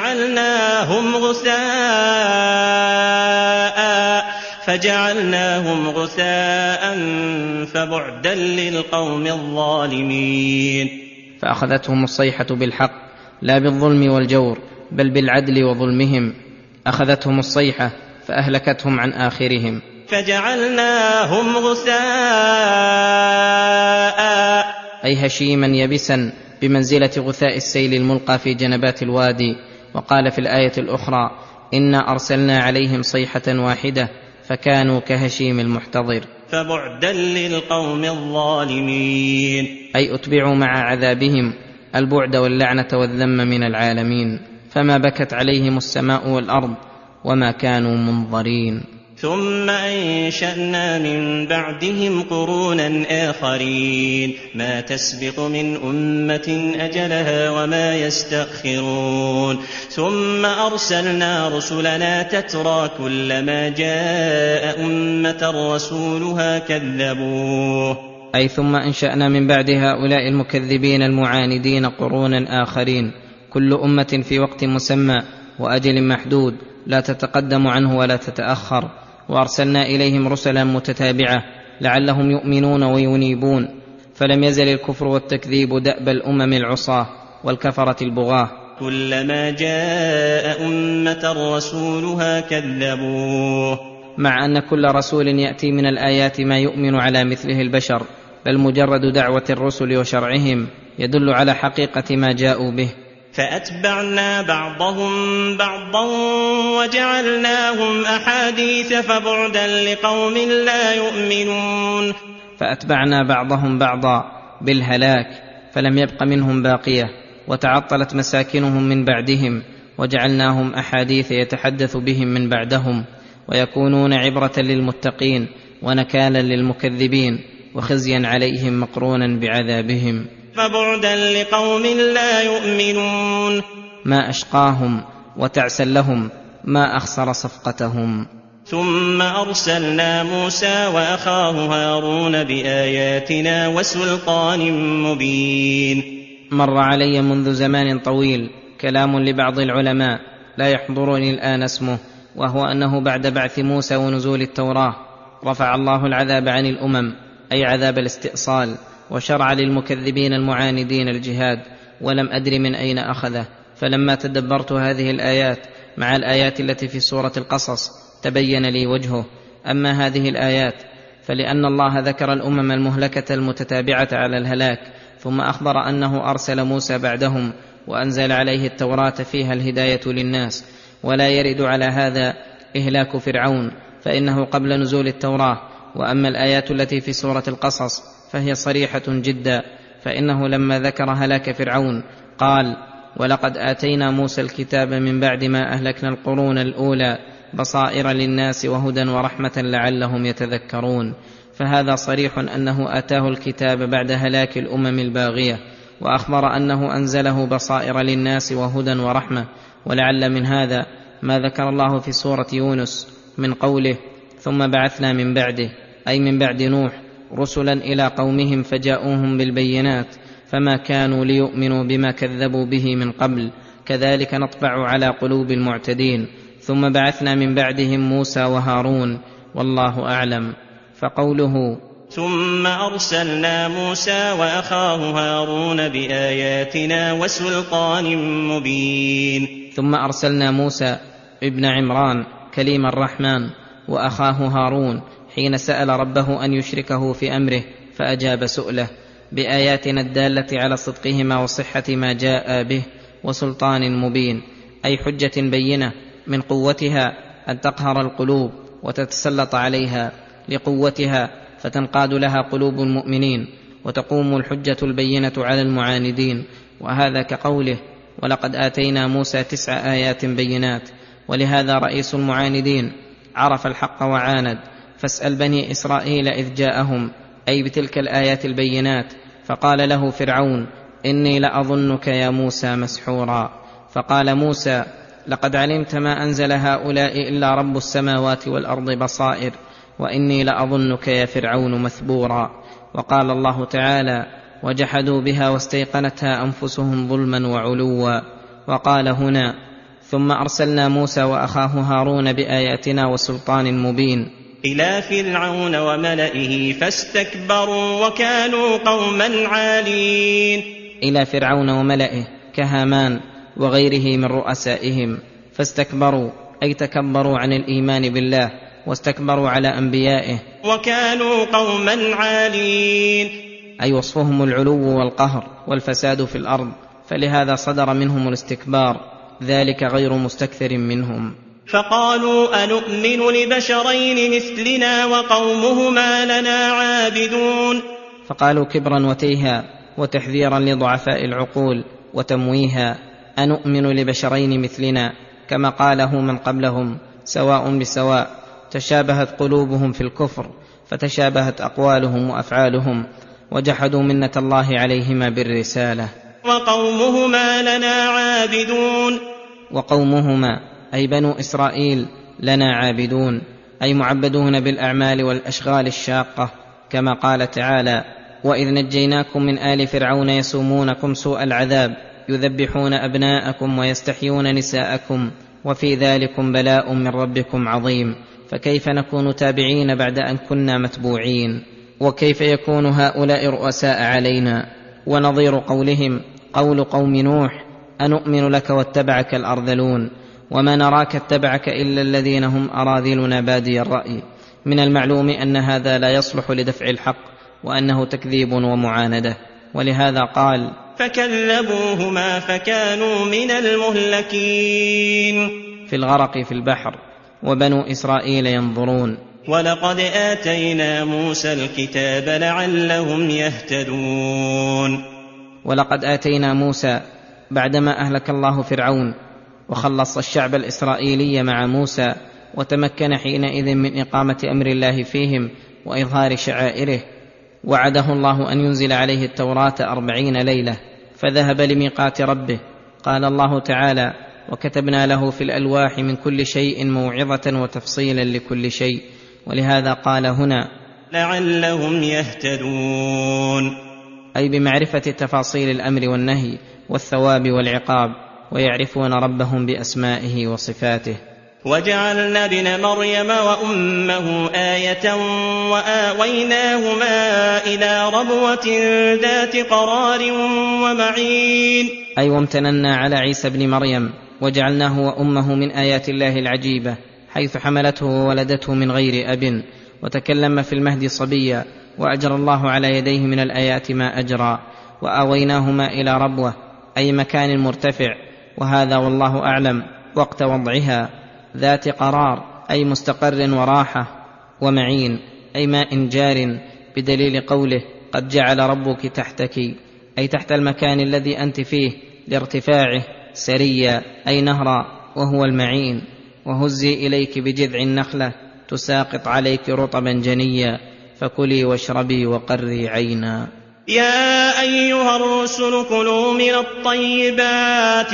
فجعلناهم غثاء فبعدا للقوم الظالمين. فأخذتهم الصيحة بالحق لا بالظلم والجور بل بالعدل وظلمهم، أخذتهم الصيحة فأهلكتهم عن آخرهم. فجعلناهم غثاء أي هشيما يبسا بمنزلة غثاء السيل الملقى في جنبات الوادي. وقال في الآية الأخرى إنا أرسلنا عليهم صيحة واحدة فكانوا كهشيم المحتضر. فبعدا للقوم الظالمين أي أتبعوا مع عذابهم البعد واللعنة والذم من العالمين، فما بكت عليهم السماء والأرض وما كانوا منظرين. ثم أنشأنا من بعدهم قرونا آخرين ما تسبق من أمة أجلها وما يستأخرون ثم أرسلنا رسلنا تترى كلما جاء أمة رسولها كذبوه. أي ثم أنشأنا من بعد هؤلاء المكذبين المعاندين قرونا آخرين، كل أمة في وقت مسمى وأجل محدود لا تتقدم عنه ولا تتأخر، وأرسلنا إليهم رسلا متتابعة لعلهم يؤمنون وينيبون. فلم يزل الكفر والتكذيب دأب الأمم العصاة والكفرة البغاة. كلما جاء أمة رسولها كذبوه. مع أن كل رسول يأتي من الآيات ما يؤمن على مثله البشر، بل مجرد دعوة الرسل وشرعهم يدل على حقيقة ما جاءوا به. فأتبعنا بعضهم بعضا وجعلناهم أحاديث فبعدا لقوم لا يؤمنون. فأتبعنا بعضهم بعضا بالهلاك فلم يبق منهم باقية، وتعطلت مساكنهم من بعدهم، وجعلناهم أحاديث يتحدث بهم من بعدهم، ويكونون عبرة للمتقين ونكالا للمكذبين وخزيا عليهم مقرونا بعذابهم. فبعدا لقوم لا يؤمنون. ما أشقاهم وتعسا لهم، ما أخسر صفقتهم. ثم أرسلنا موسى وأخاه هارون بآياتنا وسلطان مبين. مر علي منذ زمان طويل كلام لبعض العلماء لا يحضرني الآن اسمه، وهو أنه بعد بعث موسى ونزول التوراة رفع الله العذاب عن الأمم، أي عذاب الاستئصال، وشرع للمكذبين المعاندين الجهاد، ولم أدر من أين أخذه. فلما تدبرت هذه الآيات مع الآيات التي في سورة القصص تبين لي وجهه. أما هذه الآيات فلأن الله ذكر الأمم المهلكة المتتابعة على الهلاك، ثم أخبر أنه أرسل موسى بعدهم وأنزل عليه التوراة فيها الهداية للناس، ولا يرد على هذا إهلاك فرعون فإنه قبل نزول التوراة. وأما الآيات التي في سورة القصص فهي صريحة جدا، فإنه لما ذكر هلاك فرعون قال ولقد آتينا موسى الكتاب من بعد ما أهلكنا القرون الأولى بصائر للناس وهدى ورحمة لعلهم يتذكرون. فهذا صريح أنه آتاه الكتاب بعد هلاك الأمم الباغية، وأخبر أنه أنزله بصائر للناس وهدى ورحمة. ولعل من هذا ما ذكر الله في سورة يونس من قوله ثم بعثنا من بعده، أي من بعد نوح، رسلا إلى قومهم فجاءوهم بالبينات فما كانوا ليؤمنوا بما كذبوا به من قبل، كذلك نطبع على قلوب المعتدين. ثم بعثنا من بعدهم موسى وهارون، والله أعلم. فقوله ثم أرسلنا موسى وأخاه هارون بآياتنا وسلطان مبين. ثم أرسلنا موسى ابن عمران كليم الرحمن وأخاه هارون حين سأل ربه أن يشركه في أمره فأجاب سؤله بآياتنا الدالة على صدقهما وصحة ما جاء به وسلطان مبين، أي حجة بينة من قوتها أن تقهر القلوب وتتسلط عليها لقوتها فتنقاد لها قلوب المؤمنين، وتقوم الحجة البينة على المعاندين. وهذا كقوله ولقد آتينا موسى 9 آيات بينات. ولهذا رئيس المعاندين عرف الحق وعاند، فاسأل بني إسرائيل إذ جاءهم، أي بتلك الآيات البينات، فقال له فرعون إني لأظنك يا موسى مسحورا. فقال موسى لقد علمت ما أنزل هؤلاء إلا رب السماوات والأرض بصائر وإني لأظنك يا فرعون مثبورا. وقال الله تعالى: وجحدوا بها واستيقنتها أنفسهم ظلما وعلوا. وقال هنا: ثم أرسلنا موسى وأخاه هارون بآياتنا وسلطان مبين إلى فرعون وملئه فاستكبروا وكانوا قوما عالين. إلى فرعون وملئه كهامان وغيره من رؤسائهم، فاستكبروا أي تكبروا عن الإيمان بالله واستكبروا على أنبيائه. وكانوا قوما عالين أي وصفهم العلو والقهر والفساد في الأرض، فلهذا صدر منهم الاستكبار، ذلك غير مستكثر منهم. فقالوا أنؤمن لبشرين مثلنا وقومهما لنا عابدون. فقالوا كبرا وتيها وتحذيرا لضعفاء العقول وتمويها: أنؤمن لبشرين مثلنا، كما قاله من قبلهم سواء بسواء، تشابهت قلوبهم في الكفر فتشابهت أقوالهم وأفعالهم، وجحدوا منة الله عليهما بالرسالة. وقومهما لنا عابدون. وقومهما أي بنو إسرائيل لنا عابدون، أي معبدون بالأعمال والأشغال الشاقة، كما قال تعالى: وإذ نجيناكم من آل فرعون يسومونكم سوء العذاب يذبحون أبناءكم ويستحيون نساءكم وفي ذلكم بلاء من ربكم عظيم. فكيف نكون تابعين بعد أن كنا متبوعين؟ وكيف يكون هؤلاء رؤساء علينا؟ ونظير قولهم قول قوم نوح: أنؤمن لك واتبعك الأرذلون، وما نراك اتبعك إلا الذين هم أراذلنا بادي الرأي. من المعلوم أن هذا لا يصلح لدفع الحق، وأنه تكذيب ومعاندة، ولهذا قال: فكذبوهما فكانوا من المهلكين. في الغرق في البحر، وبنو إسرائيل ينظرون. ولقد آتينا موسى الكتاب لعلهم يهتدون. ولقد آتينا موسى بعدما أهلك الله فرعون وخلص الشعب الإسرائيلي مع موسى، وتمكن حينئذ من إقامة أمر الله فيهم وإظهار شعائره، وعده الله أن ينزل عليه التوراة 40 ليلة، فذهب لميقات ربه. قال الله تعالى: وكتبنا له في الألواح من كل شيء موعظة وتفصيلا لكل شيء. ولهذا قال هنا: لعلهم يهتدون، أي بمعرفة تفاصيل الأمر والنهي والثواب والعقاب، ويعرفون ربهم بأسمائه وصفاته. وجعلنا ابن مريم وأمه آية وآويناهما إلى ربوة ذات قرار ومعين، أي وامتننا على عيسى بن مريم وجعلناه وأمه من آيات الله العجيبة، حيث حملته وولدته من غير أب، وتكلم في المهد صبيا، وأجرى الله على يديه من الآيات ما أجرى. وآويناهما إلى ربوة أي مكان مرتفع، وهذا والله أعلم وقت وضعها، ذات قرار أي مستقر وراحة، ومعين أي ماء جار، بدليل قوله: قد جعل ربك تحتك، أي تحت المكان الذي أنت فيه لارتفاعه، سريا أي نهرا وهو المعين. وهزي إليك بجذع النخلة تساقط عليك رطبا جنيا، فكلي واشربي وقري عينا. يا أيها الرسل كلوا من الطيبات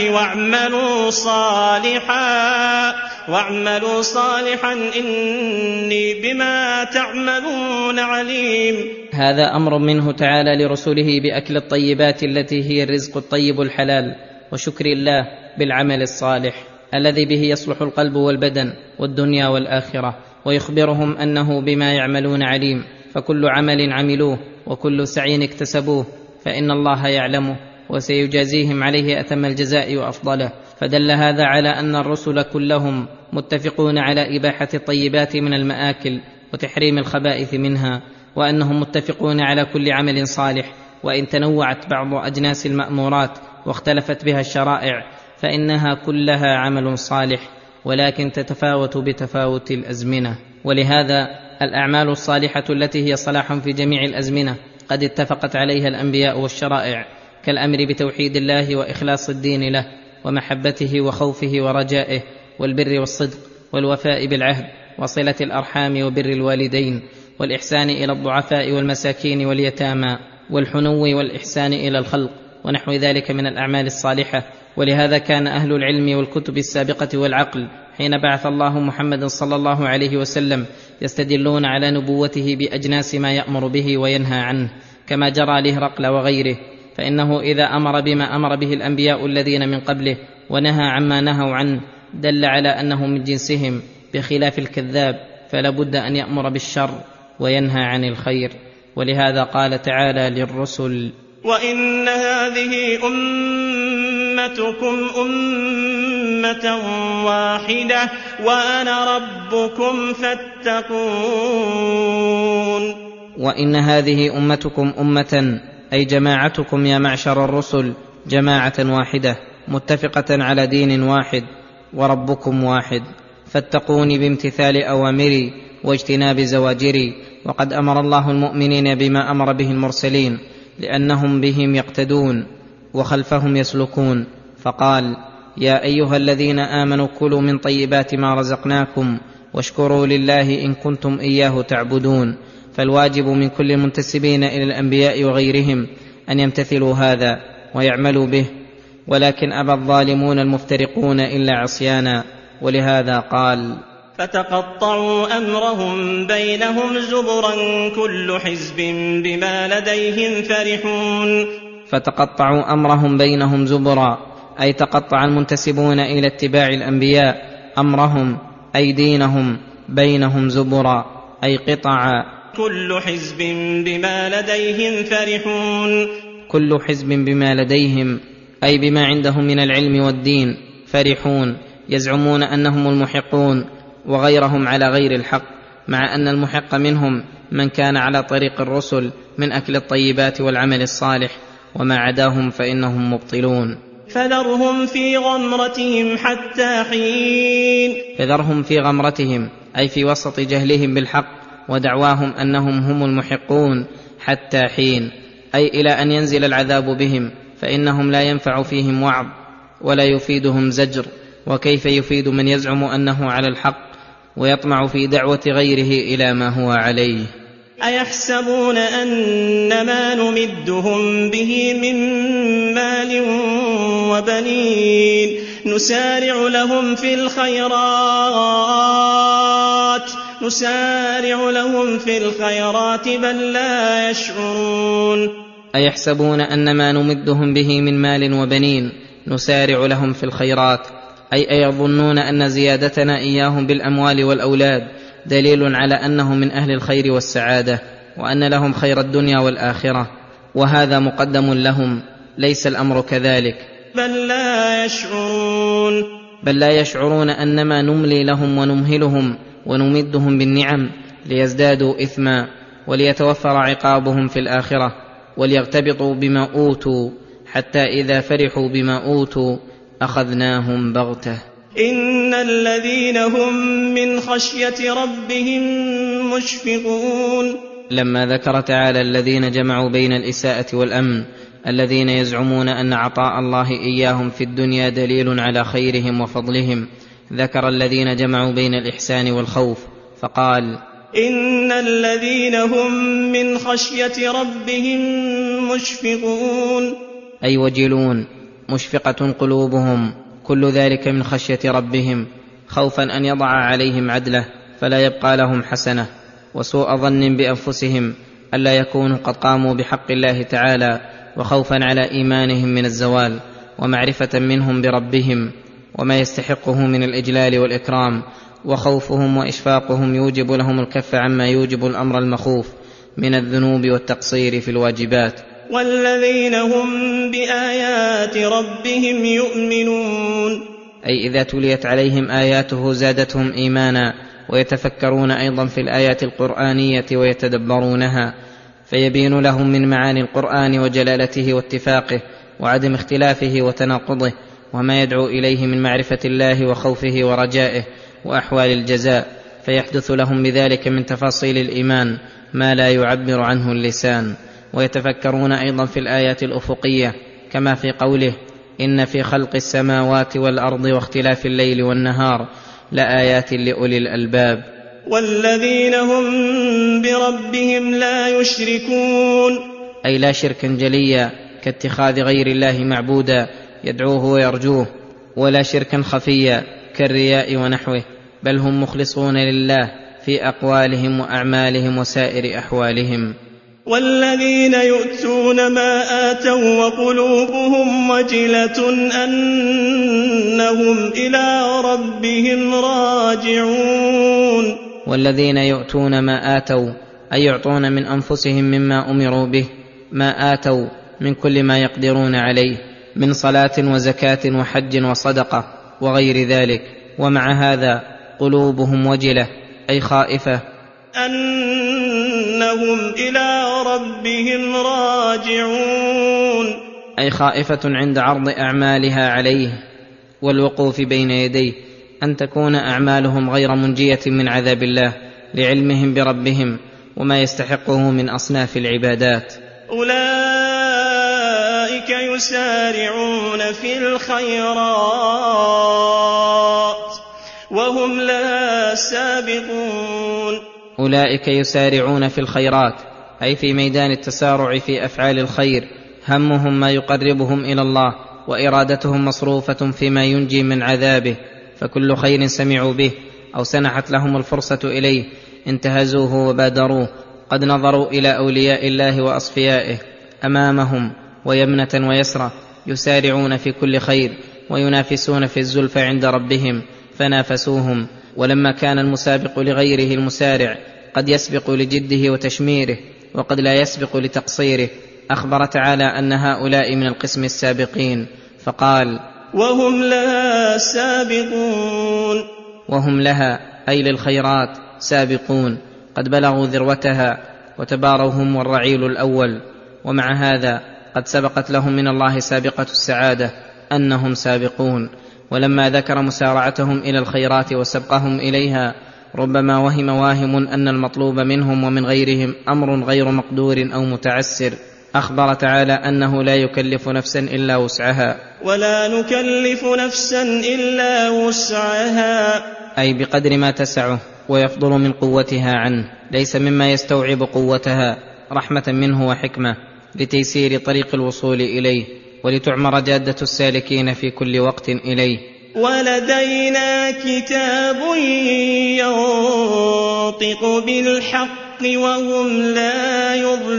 واعملوا صالحا إني بما تعملون عليم. هذا أمر منه تعالى لرسله بأكل الطيبات التي هي الرزق الطيب الحلال، وشكر الله بالعمل الصالح الذي به يصلح القلب والبدن والدنيا والآخرة، ويخبرهم أنه بما يعملون عليم، فكل عمل عملوه وكل سعي اكتسبوه فإن الله يعلمه وسيجازيهم عليه أتم الجزاء وأفضله. فدل هذا على أن الرسل كلهم متفقون على إباحة الطيبات من المآكل وتحريم الخبائث منها، وأنهم متفقون على كل عمل صالح، وإن تنوعت بعض أجناس المأمورات واختلفت بها الشرائع فإنها كلها عمل صالح، ولكن تتفاوت بتفاوت الأزمنة. ولهذا الأعمال الصالحة التي هي صلاح في جميع الأزمنة قد اتفقت عليها الأنبياء والشرائع، كالأمر بتوحيد الله وإخلاص الدين له ومحبته وخوفه ورجائه، والبر والصدق والوفاء بالعهد وصلة الأرحام وبر الوالدين، والإحسان إلى الضعفاء والمساكين واليتامى، والحنو والإحسان إلى الخلق، ونحو ذلك من الأعمال الصالحة ولهذا كان أهل العلم والكتب السابقة والعقل حين بعث الله محمد صلى الله عليه وسلم يستدلون على نبوته بأجناس ما يأمر به وينهى عنه، كما جرى لهرقل وغيره، فإنه إذا أمر بما أمر به الأنبياء الذين من قبله ونهى عما نهوا عنه دل على أنه من جنسهم، بخلاف الكذاب فلا بد أن يأمر بالشر وينهى عن الخير. ولهذا قال تعالى للرسل: وإن هذه أمتكم أمة واحدة وأنا ربكم فاتقون. وإن هذه أمتكم أمة أي جماعتكم يا معشر الرسل جماعة واحدة متفقة على دين واحد وربكم واحد، فاتقوني بامتثال أوامري واجتناب زواجري. وقد أمر الله المؤمنين بما أمر به المرسلين لأنهم بهم يقتدون وخلفهم يسلكون، فقال: يا أيها الذين آمنوا كلوا من طيبات ما رزقناكم واشكروا لله إن كنتم إياه تعبدون. فالواجب من كل المنتسبين إلى الأنبياء وغيرهم أن يمتثلوا هذا ويعملوا به، ولكن أبى الظالمون المفترقون إلا عصيانا. ولهذا قال: فتقطعوا أمرهم بينهم زبرا كل حزب بما لديهم فرحون. فتقطعوا أمرهم بينهم زبرا أي تقطع المنتسبون إلى اتباع الأنبياء أمرهم أي دينهم بينهم زبرا أي قطعا. كل حزب بما لديهم فرحون. كل حزب بما لديهم أي بما عندهم من العلم والدين فرحون، يزعمون أنهم المحقون وغيرهم على غير الحق، مع أن المحق منهم من كان على طريق الرسل من أكل الطيبات والعمل الصالح، وما عداهم فإنهم مبطلون. فذرهم في غمرتهم حتى حين. فذرهم في غمرتهم أي في وسط جهلهم بالحق ودعواهم أنهم هم المحقون حتى حين، أي إلى أن ينزل العذاب بهم، فإنهم لا ينفع فيهم وعظ ولا يفيدهم زجر. وكيف يفيد من يزعم أنه على الحق ويطمع في دعوة غيره إلى ما هو عليه؟ أيحسبون أن ما نمدهم به من مال وبنين نسارع لهم في الخيرات بل لا يشعرون. أيحسبون أن ما نمدهم به من مال وبنين نسارع لهم في الخيرات أي أيظنون أن زيادتنا إياهم بالأموال والأولاد دليل على أنهم من أهل الخير والسعادة وأن لهم خير الدنيا والآخرة، وهذا مقدم لهم. ليس الأمر كذلك، بل لا يشعرون أن ما نملي لهم ونمهلهم ونمدهم بالنعم ليزدادوا إثما وليتوفر عقابهم في الآخرة وليغتبطوا بما أوتوا، حتى إذا فرحوا بما أوتوا أخذناهم بغتة. إن الذين هم من خشية ربهم مشفقون. لما ذكر تعالى الذين جمعوا بين الإساءة والأمن الذين يزعمون أن عطاء الله إياهم في الدنيا دليل على خيرهم وفضلهم، ذكر الذين جمعوا بين الإحسان والخوف فقال: إن الذين هم من خشية ربهم مشفقون أي وجلون، مشفقة قلوبهم، كل ذلك من خشية ربهم، خوفا أن يضع عليهم عدله فلا يبقى لهم حسنة، وسوء ظن بأنفسهم ألا يكونوا قد قاموا بحق الله تعالى، وخوفا على إيمانهم من الزوال، ومعرفة منهم بربهم وما يستحقه من الإجلال والإكرام، وخوفهم وإشفاقهم يوجب لهم الكف عما يوجب الأمر المخوف من الذنوب والتقصير في الواجبات. والذين هم بآيات ربهم يؤمنون أي إذا تليت عليهم آياته زادتهم إيمانا، ويتفكرون أيضا في الآيات القرآنية ويتدبرونها، فيبين لهم من معاني القرآن وجلالته واتفاقه وعدم اختلافه وتناقضه وما يدعو إليه من معرفة الله وخوفه ورجائه وأحوال الجزاء، فيحدث لهم بذلك من تفاصيل الإيمان ما لا يعبر عنه اللسان. ويتفكرون أيضا في الآيات الأفقية كما في قوله: إن في خلق السماوات والأرض واختلاف الليل والنهار لآيات لأولي الألباب. والذين هم بربهم لا يشركون أي لا شركا جليا كاتخاذ غير الله معبودا يدعوه ويرجوه، ولا شركا خفيا كالرياء ونحوه، بل هم مخلصون لله في أقوالهم وأعمالهم وسائر أحوالهم. والذين يؤتون ما آتوا وقلوبهم وجلة أنهم إلى ربهم راجعون. والذين يؤتون ما آتوا أي يعطون من أنفسهم مما أمروا به، ما آتوا من كل ما يقدرون عليه من صلاة وزكاة وحج وصدقة وغير ذلك، ومع هذا قلوبهم وجلة أي خائفة أنهم إلى ربهم راجعون، أي خائفة عند عرض أعمالها عليه والوقوف بين يديه أن تكون أعمالهم غير منجية من عذاب الله لعلمهم بربهم وما يستحقه من أصناف العبادات. أولئك يسارعون في الخيرات وهم لا سابقون. أولئك يسارعون في الخيرات أي في ميدان التسارع في أفعال الخير، همهم ما يقربهم إلى الله، وإرادتهم مصروفة فيما ينجي من عذابه، فكل خير سمعوا به أو سنحت لهم الفرصة إليه انتهزوه وبادروه. قد نظروا إلى أولياء الله وأصفيائه أمامهم ويمنة ويسرى يسارعون في كل خير وينافسون في الزلفى عند ربهم فنافسوهم. ولما كان المسابق لغيره المسارع قد يسبق لجده وتشميره وقد لا يسبق لتقصيره، أخبر تعالى أن هؤلاء من القسم السابقين فقال وهم لها سابقون. وهم لها أي للخيرات سابقون، قد بلغوا ذروتها وتباروا هم والرعيل الأول، ومع هذا قد سبقت لهم من الله سابقة السعادة أنهم سابقون. ولما ذكر مسارعتهم إلى الخيرات وسبقهم إليها ربما وهم واهم أن المطلوب منهم ومن غيرهم أمر غير مقدور أو متعسر، أخبر تعالى أنه لا يكلف نفسا إلا وسعها، ولا نكلف نفسا إلا وسعها، أي بقدر ما تسعه ويفضل من قوتها عنه، ليس مما يستوعب قوتها، رحمة منه وحكمة لتيسير طريق الوصول إليه ولتعمر جادة السالكين في كل وقت إليه. ولدينا كتاب ينطق بالحق وهم لا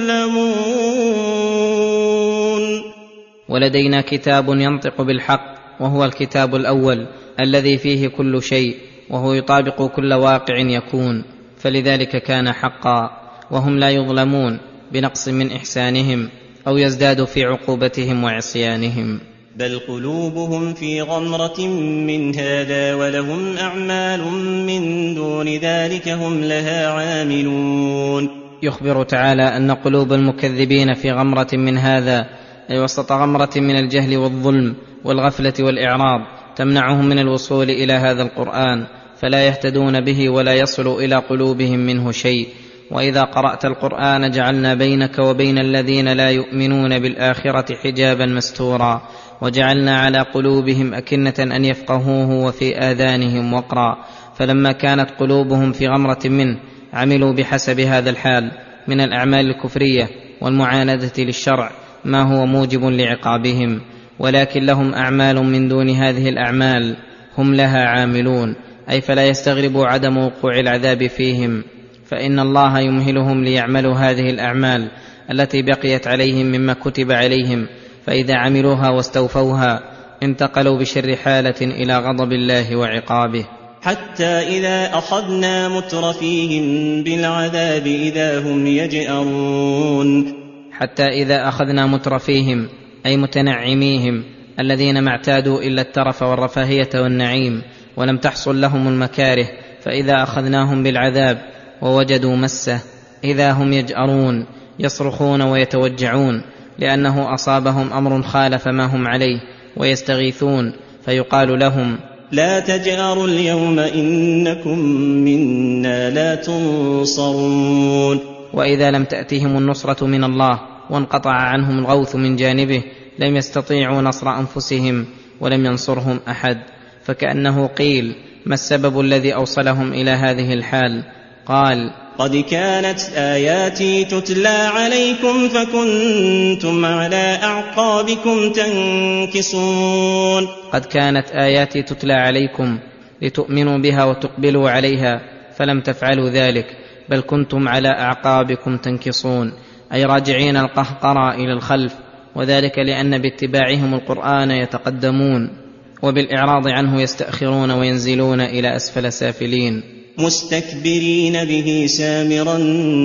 يظلمون. ولدينا كتاب ينطق بالحق وهو الكتاب الأول الذي فيه كل شيء، وهو يطابق كل واقع يكون، فلذلك كان حقا. وهم لا يظلمون بنقص من إحسانهم أو يزداد في عقوبتهم وعصيانهم، بل قلوبهم في غمرة من هذا ولهم أعمال من دون ذلك هم لها عاملون. يخبر تعالى أن قلوب المكذبين في غمرة من هذا، أي وسط غمرة من الجهل والظلم والغفلة والإعراض تمنعهم من الوصول إلى هذا القرآن، فلا يهتدون به ولا يصل إلى قلوبهم منه شيء. وإذا قرأت القرآن جعلنا بينك وبين الذين لا يؤمنون بالآخرة حجابا مستورا، وجعلنا على قلوبهم أكنة أن يفقهوه وفي آذانهم وقرا. فلما كانت قلوبهم في غمرة منه عملوا بحسب هذا الحال من الأعمال الكفرية والمعاندة للشرع ما هو موجب لعقابهم، ولكن لهم أعمال من دون هذه الأعمال هم لها عاملون، أي فلا يستغرب عدم وقوع العذاب فيهم، فإن الله يمهلهم ليعملوا هذه الأعمال التي بقيت عليهم مما كتب عليهم، فإذا عملوها واستوفوها انتقلوا بشر حالة إلى غضب الله وعقابه. حتى إذا أخذنا مترفيهم بالعذاب إذا هم يجأرون. حتى إذا أخذنا مترفيهم أي متنعميهم الذين ما اعتادوا إلا الترف والرفاهية والنعيم ولم تحصل لهم المكاره، فإذا أخذناهم بالعذاب ووجدوا مسه إذا هم يجأرون يصرخون ويتوجعون، لأنه أصابهم أمر خالف ما هم عليه ويستغيثون، فيقال لهم لا تجأروا اليوم إنكم منا لا تنصرون. وإذا لم تأتهم النصرة من الله وانقطع عنهم الغوث من جانبه لم يستطيعوا نصر أنفسهم ولم ينصرهم أحد، فكأنه قيل ما السبب الذي أوصلهم إلى هذه الحال؟ قال قد كانت آياتي تتلى عليكم فكنتم على أعقابكم تنكصون. قد كانت آياتي تتلى عليكم لتؤمنوا بها وتقبلوا عليها فلم تفعلوا ذلك، بل كنتم على أعقابكم تنكصون، أي راجعين القهقرى إلى الخلف، وذلك لأن باتباعهم القرآن يتقدمون وبالإعراض عنه يستأخرون وينزلون إلى أسفل سافلين. مستكبرين به سامرا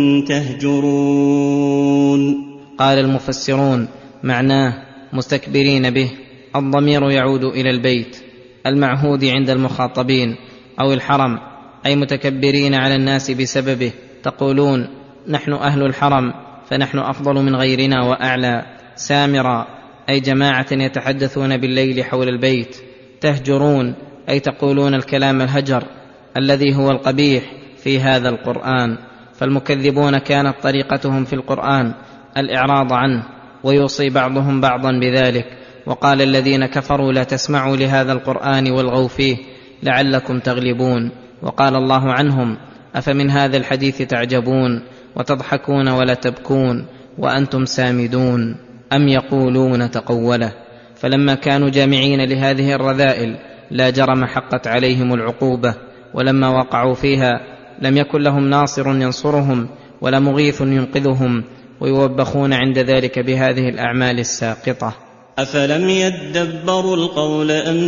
تهجرون. قال المفسرون معناه مستكبرين به، الضمير يعود إلى البيت المعهود عند المخاطبين أو الحرم، أي متكبرين على الناس بسببه، تقولون نحن أهل الحرم فنحن أفضل من غيرنا وأعلى. سامرا أي جماعة يتحدثون بالليل حول البيت. تهجرون أي تقولون الكلام الهجر الذي هو القبيح في هذا القرآن. فالمكذبون كانت طريقتهم في القرآن الإعراض عنه، ويوصي بعضهم بعضا بذلك. وقال الذين كفروا لا تسمعوا لهذا القرآن والغوا فيه لعلكم تغلبون. وقال الله عنهم أفمن هذا الحديث تعجبون وتضحكون ولا تبكون وأنتم سامدون أم يقولون تقوله. فلما كانوا جامعين لهذه الرذائل لا جرم حقت عليهم العقوبة، ولما وقعوا فيها لم يكن لهم ناصر ينصرهم ولا مغيث ينقذهم، ويوبخون عند ذلك بهذه الأعمال الساقطة. أفلم يدبروا القول أم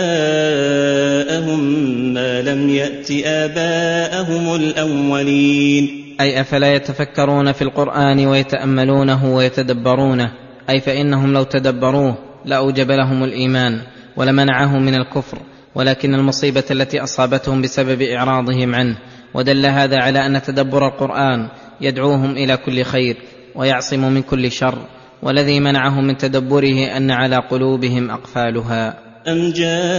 جاءهم ما لم يأت آباءهم الأولين. أي أفلا يتفكرون في القرآن ويتأملونه ويتدبرونه، أي فإنهم لو تدبروه لأوجب لهم الإيمان ولمنعهم من الكفر، ولكن المصيبة التي أصابتهم بسبب إعراضهم عنه. ودل هذا على أن تدبر القرآن يدعوهم إلى كل خير ويعصم من كل شر، والذي منعهم من تدبره أن على قلوبهم أقفالها. أم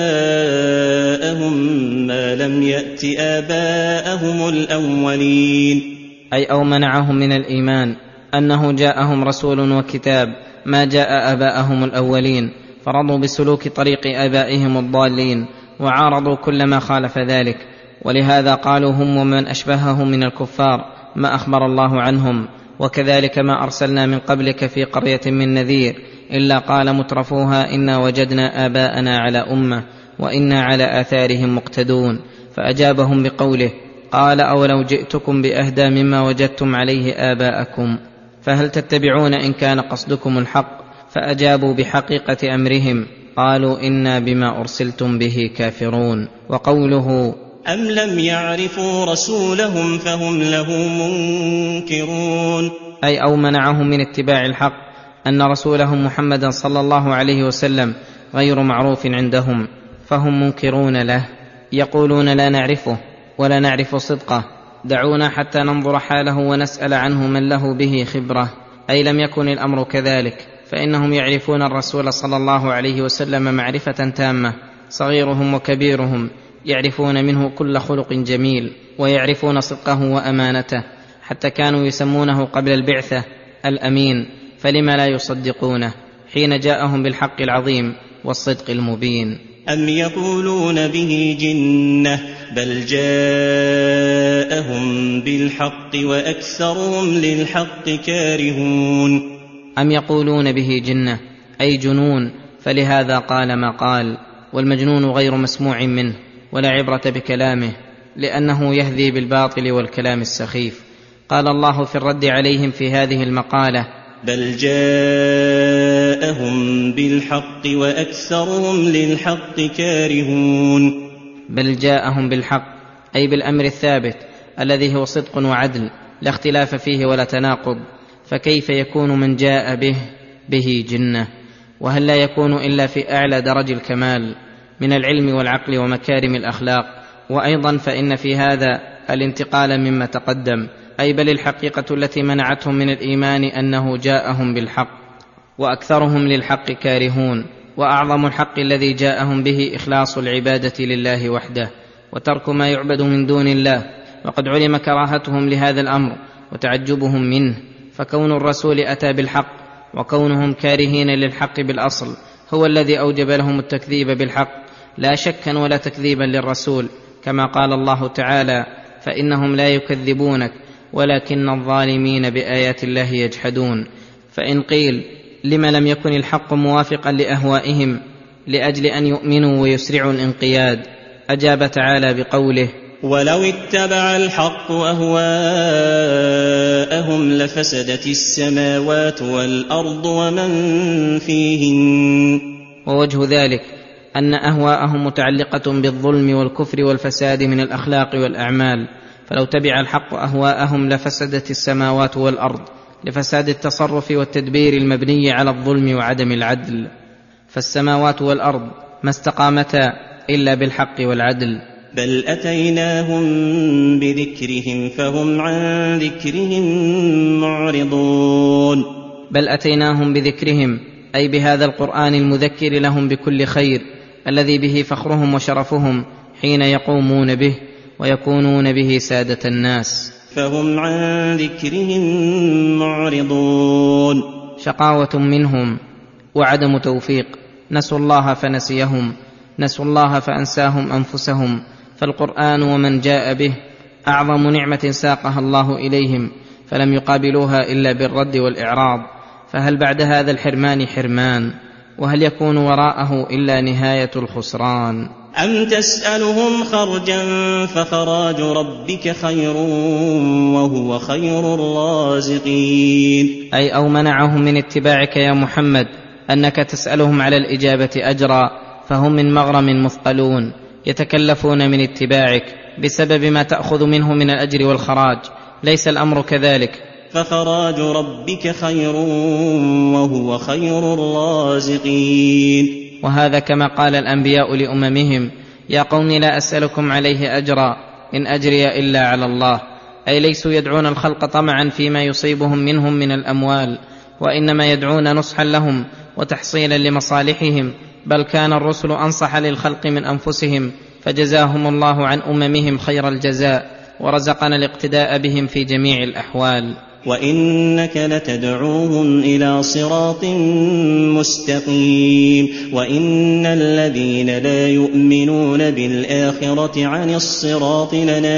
جاءهم ما لم يأت آباءهم الأولين. أي أو منعهم من الإيمان أنه جاءهم رسول وكتاب ما جاء آباءهم الأولين، فرضوا بسلوك طريق آبائهم الضالين وعارضوا كل ما خالف ذلك. ولهذا قالوا هم ومن أشبههم من الكفار ما أخبر الله عنهم. وكذلك ما أرسلنا من قبلك في قرية من نذير إلا قال مترفوها إنا وجدنا آباءنا على أمة وإنا على آثارهم مقتدون. فأجابهم بقوله قال أولو جئتكم بأهدى مما وجدتم عليه آباءكم فهل تتبعون إن كان قصدكم الحق. فأجابوا بحقيقة أمرهم قالوا إنا بما أرسلتم به كافرون. وقوله أم لم يعرفوا رسولهم فهم له منكرون. أي أو منعهم من اتباع الحق أن رسولهم محمدا صلى الله عليه وسلم غير معروف عندهم، فهم منكرون له، يقولون لا نعرفه ولا نعرف صدقه، دعونا حتى ننظر حاله ونسأل عنه من له به خبرة. أي لم يكن الأمر كذلك، فإنهم يعرفون الرسول صلى الله عليه وسلم معرفة تامة، صغيرهم وكبيرهم يعرفون منه كل خلق جميل، ويعرفون صدقه وأمانته، حتى كانوا يسمونه قبل البعثة الأمين، فلم لا يصدقونه حين جاءهم بالحق العظيم والصدق المبين. أم يقولون به جنة بل جاءهم بالحق وأكثرهم للحق كارهون. أم يقولون به جنة أي جنون، فلهذا قال ما قال. والمجنون غير مسموع منه ولا عبرة بكلامه، لأنه يهذي بالباطل والكلام السخيف. قال الله في الرد عليهم في هذه المقالة بل جاءهم بالحق وأكثرهم للحق كارهون. بل جاءهم بالحق أي بالأمر الثابت الذي هو صدق وعدل لا اختلاف فيه ولا تناقض، فكيف يكون من جاء به جنة؟ وهل لا يكون إلا في أعلى درج الكمال من العلم والعقل ومكارم الأخلاق. وأيضا فإن في هذا الانتقال مما تقدم، أي بل الحقيقة التي منعتهم من الإيمان أنه جاءهم بالحق، وأكثرهم للحق كارهون. وأعظم الحق الذي جاءهم به إخلاص العبادة لله وحده وترك ما يعبد من دون الله، وقد علم كراهتهم لهذا الأمر وتعجبهم منه. فكون الرسول أتى بالحق وكونهم كارهين للحق بالأصل هو الذي أوجب لهم التكذيب بالحق، لا شكا ولا تكذيبا للرسول، كما قال الله تعالى فإنهم لا يكذبونك ولكن الظالمين بآيات الله يجحدون. فإن قيل لم لم يكن الحق موافقا لأهوائهم لأجل أن يؤمنوا ويسرعوا الانقياد، أجاب تعالى بقوله: ولو اتبع الحق أهواءهم لفسدت السماوات والأرض ومن فيهن. ووجه ذلك أن أهواءهم متعلقة بالظلم والكفر والفساد من الأخلاق والأعمال، فلو تبع الحق أهواءهم لفسدت السماوات والأرض لفساد التصرف والتدبير المبني على الظلم وعدم العدل، فالسماوات والأرض ما استقامتا إلا بالحق والعدل. بل أتيناهم بذكرهم فهم عن ذكرهم معرضون. بل أتيناهم بذكرهم أي بهذا القرآن المذكر لهم بكل خير الذي به فخرهم وشرفهم حين يقومون به ويكونون به سادة الناس، فهم عن ذكرهم معرضون. شقاوة منهم وعدم توفيق، نسوا الله فنسيهم، نسوا الله فأنساهم أنفسهم. فالقرآن ومن جاء به أعظم نعمة ساقها الله إليهم، فلم يقابلوها إلا بالرد والإعراض، فهل بعد هذا الحرمان حرمان؟ وهل يكون وراءه إلا نهاية الخسران؟ أم تسألهم خرجا فخراج ربك خير وهو خير الرازقين. أي أو منعهم من اتباعك يا محمد أنك تسألهم على الإجابة أجرا، فهم من مغرم مثقلون يتكلفون من اتباعك بسبب ما تأخذ منه من الأجر والخراج. ليس الأمر كذلك، فخراج ربك خير وهو خير الرازقين. وهذا كما قال الأنبياء لأممهم: يا قوم لا أسألكم عليه أجرا إن أجري إلا على الله. أي ليسوا يدعون الخلق طمعا فيما يصيبهم منهم من الأموال، وإنما يدعون نصحا لهم وتحصيلا لمصالحهم، بل كان الرسل أنصح للخلق من أنفسهم، فجزاهم الله عن أممهم خير الجزاء، ورزقنا الاقتداء بهم في جميع الأحوال. وإنك لتدعوهم إلى صراط مستقيم، وإن الذين لا يؤمنون بالآخرة عن الصراط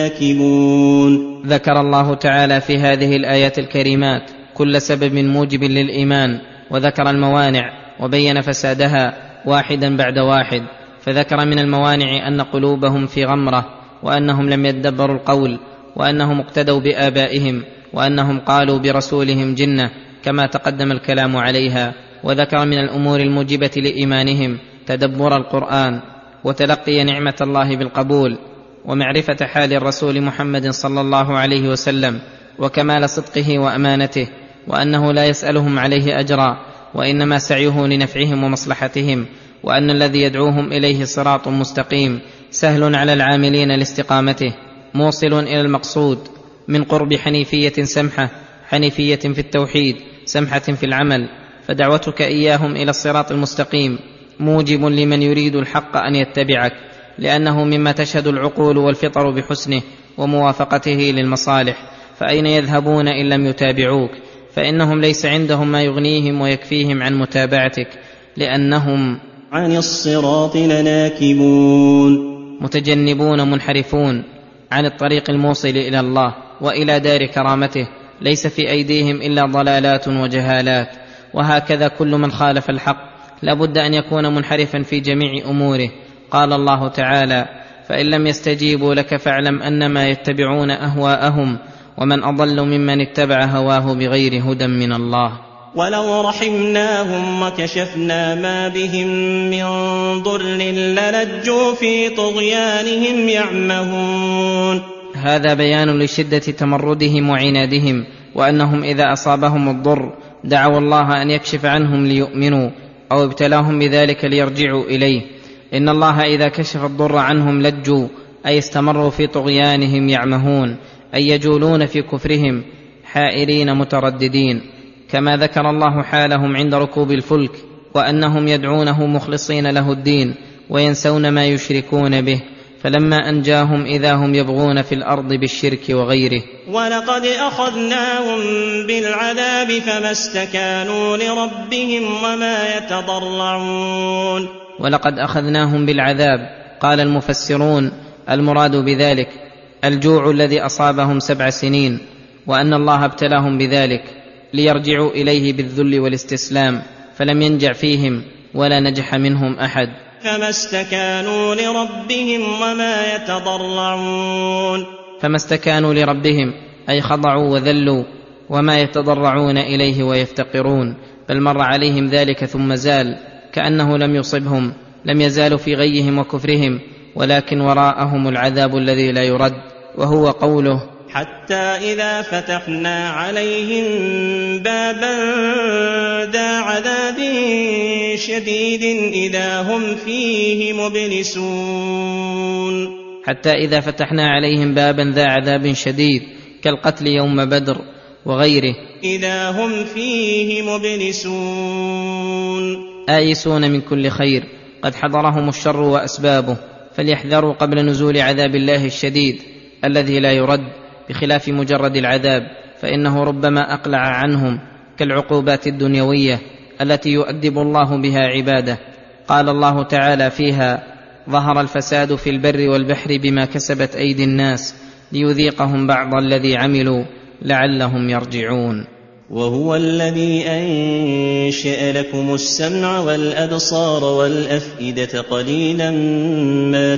لناكبون. ذكر الله تعالى في هذه الآيات الكريمات كل سبب موجب للإيمان، وذكر الموانع وبين فسادها واحدا بعد واحد. فذكر من الموانع أن قلوبهم في غمرة، وأنهم لم يدبروا القول، وأنهم اقتدوا بآبائهم، وأنهم قالوا برسولهم جنة كما تقدم الكلام عليها. وذكر من الأمور الموجبة لإيمانهم تدبر القرآن، وتلقي نعمة الله بالقبول، ومعرفة حال الرسول محمد صلى الله عليه وسلم، وكمال صدقه وأمانته، وأنه لا يسألهم عليه أجرا، وإنما سعيه لنفعهم ومصلحتهم، وأن الذي يدعوهم إليه صراط مستقيم سهل على العاملين لاستقامته، موصل إلى المقصود من قرب حنيفية سمحة، حنيفية في التوحيد سمحة في العمل. فدعوتك إياهم إلى الصراط المستقيم موجب لمن يريد الحق أن يتبعك، لأنه مما تشهد العقول والفطر بحسنه وموافقته للمصالح. فأين يذهبون إن لم يتابعوك؟ فإنهم ليس عندهم ما يغنيهم ويكفيهم عن متابعتك، لأنهم عن الصراط لناكبون، متجنبون منحرفون عن الطريق الموصل إلى الله وإلى دار كرامته، ليس في أيديهم إلا ضلالات وجهالات. وهكذا كل من خالف الحق لابد أن يكون منحرفا في جميع أموره. قال الله تعالى: فإن لم يستجيبوا لك فاعلم أنما يتبعون أهواءهم ومن أضل ممن اتبع هواه بغير هدى من الله. ولو رحمناهم وكشفنا ما بهم من ضر للجوا في طغيانهم يعمهون. هذا بيان لشدة تمردهم وعنادهم، وأنهم إذا أصابهم الضر دعوا الله أن يكشف عنهم ليؤمنوا، أو ابتلاهم بذلك ليرجعوا إليه. إن الله إذا كشف الضر عنهم لجوا، أي استمروا في طغيانهم يعمهون، أي يجولون في كفرهم حائرين مترددين، كما ذكر الله حالهم عند ركوب الفلك، وأنهم يدعونه مخلصين له الدين وينسون ما يشركون به، فلما أنجاهم إذا هم يبغون في الأرض بالشرك وغيره. ولقد أخذناهم بالعذاب فما استكانوا لربهم وما يتضرعون. ولقد أخذناهم بالعذاب، قال المفسرون المراد بذلك الجوع الذي أصابهم 7 سنين، وأن الله ابتلاهم بذلك ليرجعوا إليه بالذل والاستسلام، فلم ينجع فيهم ولا نجح منهم أحد. فما استكانوا لربهم وما يتضرعون. فما استكانوا لربهم أي خضعوا وذلوا، وما يتضرعون إليه ويفتقرون، بل مر عليهم ذلك ثم زال، كأنه لم يصبهم، لم يزالوا في غيهم وكفرهم، ولكن وراءهم العذاب الذي لا يرد، وهو قوله: حتى إذا فتحنا عليهم بابا ذا عذاب شديد إذا هم فيه مبلسون. حتى إذا فتحنا عليهم بابا ذا عذاب شديد كالقتل يوم بدر وغيره، إذا هم فيه مبلسون، آيسون من كل خير، قد حضرهم الشر وأسبابه، فليحذروا قبل نزول عذاب الله الشديد الذي لا يرد، بخلاف مجرد العذاب، فإنه ربما أقلع عنهم كالعقوبات الدنيوية التي يؤدب الله بها عباده. قال الله تعالى فيها: ظهر الفساد في البر والبحر بما كسبت أيدي الناس ليذيقهم بعض الذي عملوا لعلهم يرجعون. وهو الذي أنشأ لكم السمع والأبصار والأفئدة قليلا ما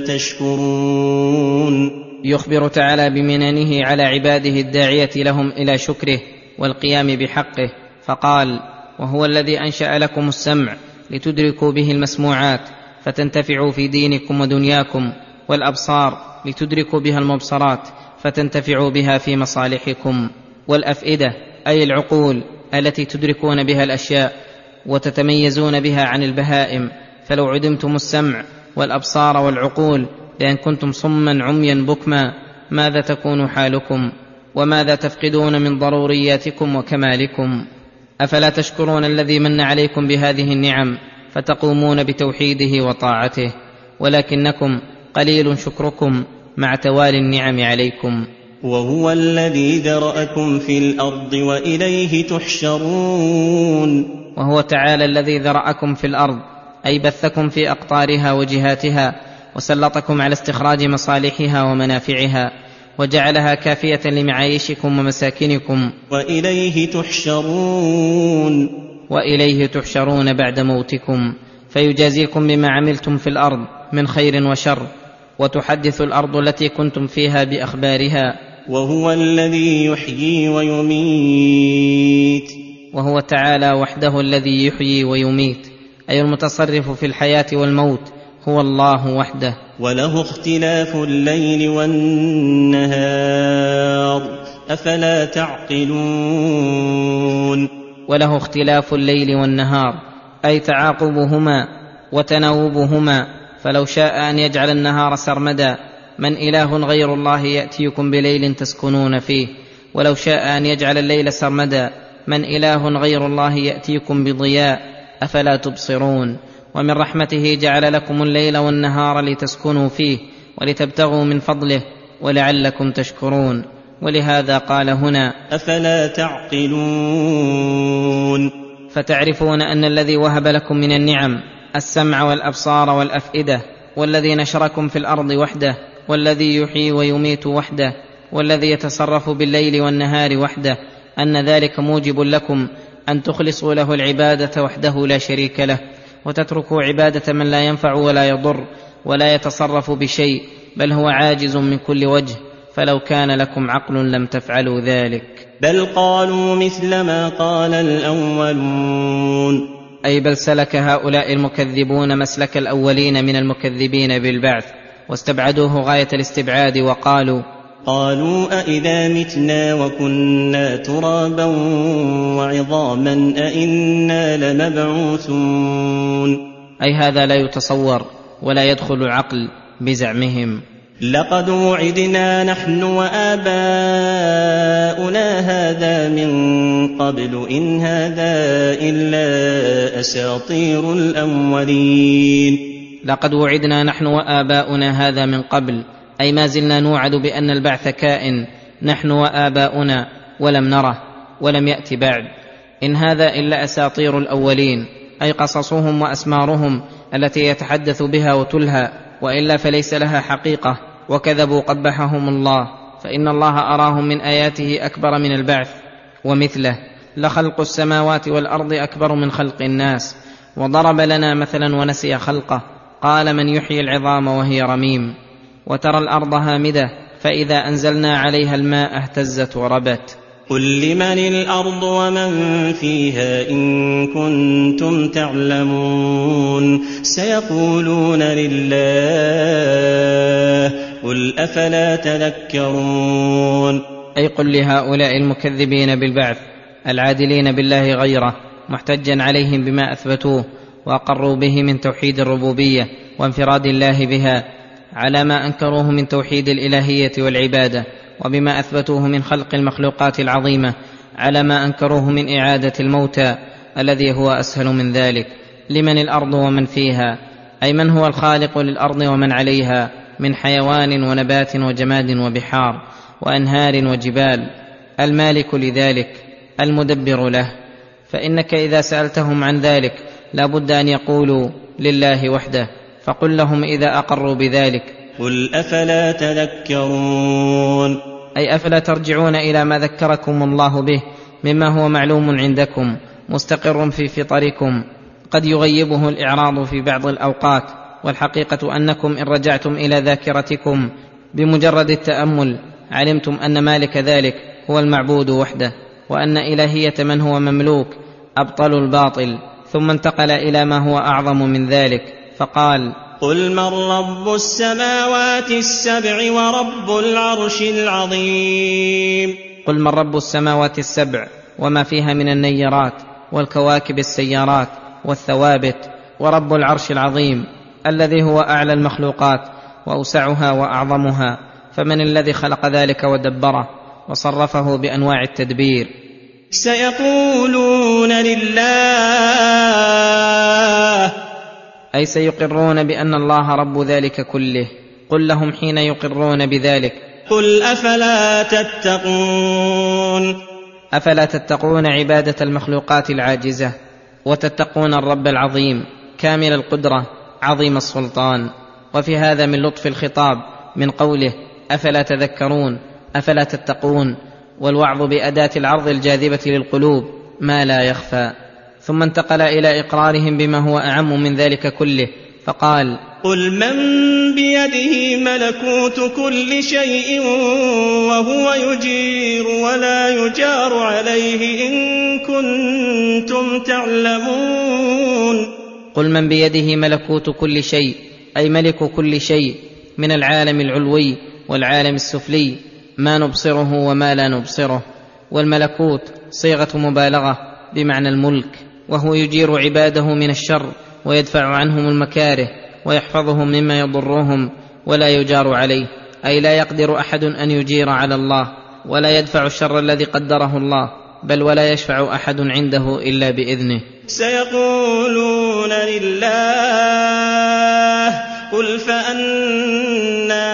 تشكرون. يخبر تعالى بمننه على عباده الداعية لهم إلى شكره والقيام بحقه، فقال: وهو الذي أنشأ لكم السمع لتدركوا به المسموعات فتنتفعوا في دينكم ودنياكم، والأبصار لتدركوا بها المبصرات فتنتفعوا بها في مصالحكم، والأفئدة أي العقول التي تدركون بها الأشياء وتتميزون بها عن البهائم. فلو عدمتم السمع والأبصار والعقول لأن كنتم صما عميا بكما، ماذا تكون حالكم؟ وماذا تفقدون من ضرورياتكم وكمالكم؟ أفلا تشكرون الذي من عليكم بهذه النعم فتقومون بتوحيده وطاعته؟ ولكنكم قليل شكركم مع توالي النعم عليكم. وهو الذي ذرأكم في الأرض وإليه تحشرون. وهو تعالى الذي ذرأكم في الأرض، أي بثكم في أقطارها وجهاتها، وسلطكم على استخراج مصالحها ومنافعها، وجعلها كافية لمعايشكم ومساكنكم. وإليه تحشرون. وإليه تحشرون بعد موتكم، فيجازيكم بما عملتم في الأرض من خير وشر، وتحدث الأرض التي كنتم فيها بأخبارها. وهو الذي يحيي ويميت. وهو تعالى وحده الذي يحيي ويميت، أي المتصرف في الحياة والموت هو الله وحده. وله اختلاف الليل والنهار أفلا تعقلون. وله اختلاف الليل والنهار أي تعاقبهما وتناوبهما، فلو شاء أن يجعل النهار سرمدا من إله غير الله يأتيكم بليل تسكنون فيه، ولو شاء أن يجعل الليل سرمدا من إله غير الله يأتيكم بضياء، أفلا تبصرون. ومن رحمته جعل لكم الليل والنهار لتسكنوا فيه ولتبتغوا من فضله ولعلكم تشكرون. ولهذا قال هنا: أفلا تعقلون. فتعرفون أن الذي وهب لكم من النعم السمع والأبصار والأفئدة، والذي نشركم في الأرض وحده، والذي يحيي ويميت وحده، والذي يتصرف بالليل والنهار وحده، أن ذلك موجب لكم أن تخلصوا له العبادة وحده لا شريك له، وتتركوا عبادة من لا ينفع ولا يضر ولا يتصرف بشيء، بل هو عاجز من كل وجه. فلو كان لكم عقل لم تفعلوا ذلك. بل قالوا مثل ما قال الأولون. أي بل سلك هؤلاء المكذبون مسلك الأولين من المكذبين بالبعث، واستبعدوه غاية الاستبعاد، وقالوا: أئذا متنا وكنا ترابا وعظاما أئنا لمبعوثون. أي هذا لا يتصور ولا يدخل العقل بزعمهم. لقد وعدنا نحن وآباؤنا هذا من قبل إن هذا إلا أساطير الأولين. لقد وعدنا نحن وآباؤنا هذا من قبل، أي ما زلنا نوعد بأن البعث كائن نحن وآباؤنا ولم نره ولم يأتي بعد. إن هذا إلا أساطير الأولين، أي قصصهم وأسمارهم التي يتحدث بها وتلهى، وإلا فليس لها حقيقة، وكذبوا قبحهم الله فإن الله أراهم من آياته أكبر من البعث. ومثله: لخلق السماوات والأرض أكبر من خلق الناس. وضرب لنا مثلا ونسي خلقه، قال: من يحيي العظام وهي رميم. وترى الأرض هامدة فإذا أنزلنا عليها الماء اهتزت وربت. قل لمن الأرض ومن فيها إن كنتم تعلمون سيقولون لله قل أفلا تذكرون. أي قل لهؤلاء المكذبين بالبعث العادلين بالله غيره، محتجا عليهم بما أثبتوه وأقروا به من توحيد الربوبية وانفراد الله بها، على ما أنكروه من توحيد الإلهية والعبادة، وبما أثبتوه من خلق المخلوقات العظيمة على ما أنكروه من إعادة الموتى الذي هو أسهل من ذلك. لمن الأرض ومن فيها، أي من هو الخالق للأرض ومن عليها من حيوان ونبات وجماد وبحار وأنهار وجبال، المالك لذلك المدبر له. فإنك إذا سألتهم عن ذلك لا بد أن يقولوا لله وحده، فقل لهم إذا أقروا بذلك: قل أفلا تذكرون. أي أفلا ترجعون إلى ما ذكركم الله به مما هو معلوم عندكم مستقر في فطركم، قد يغيبه الإعراض في بعض الأوقات، والحقيقة أنكم إن رجعتم إلى ذاكرتكم بمجرد التأمل علمتم أن مالك ذلك هو المعبود وحده، وأن إلهية من هو مملوك أبطل الباطل. ثم انتقل إلى ما هو أعظم من ذلك فقال: قل من رب السماوات السبع ورب العرش العظيم. قل من رب السماوات السبع وما فيها من النيرات والكواكب السيارات والثوابت، ورب العرش العظيم الذي هو أعلى المخلوقات وأوسعها وأعظمها، فمن الذي خلق ذلك ودبره وصرفه بأنواع التدبير؟ سيقولون لله، أي سيقرون بأن الله رب ذلك كله. قل لهم حين يقرون بذلك: قل أفلا تتقون. أفلا تتقون عبادة المخلوقات العاجزة، وتتقون الرب العظيم كامل القدرة عظيم السلطان. وفي هذا من لطف الخطاب من قوله: أفلا تذكرون، أفلا تتقون، والوعظ بأداة العرض الجاذبة للقلوب ما لا يخفى. ثم انتقل إلى إقرارهم بما هو أعم من ذلك كله فقال: قل من بيده ملكوت كل شيء وهو يجير ولا يجار عليه إن كنتم تعلمون. قل من بيده ملكوت كل شيء، أي ملك كل شيء من العالم العلوي والعالم السفلي، ما نبصره وما لا نبصره. والملكوت صيغة مبالغة بمعنى الملك، وهو يجير عباده من الشر ويدفع عنهم المكاره ويحفظهم مما يضرهم ولا يجار عليه، أي لا يقدر أحد أن يجير على الله ولا يدفع الشر الذي قدره الله، بل ولا يشفع أحد عنده إلا بإذنه. سيقولون لله قل فأنا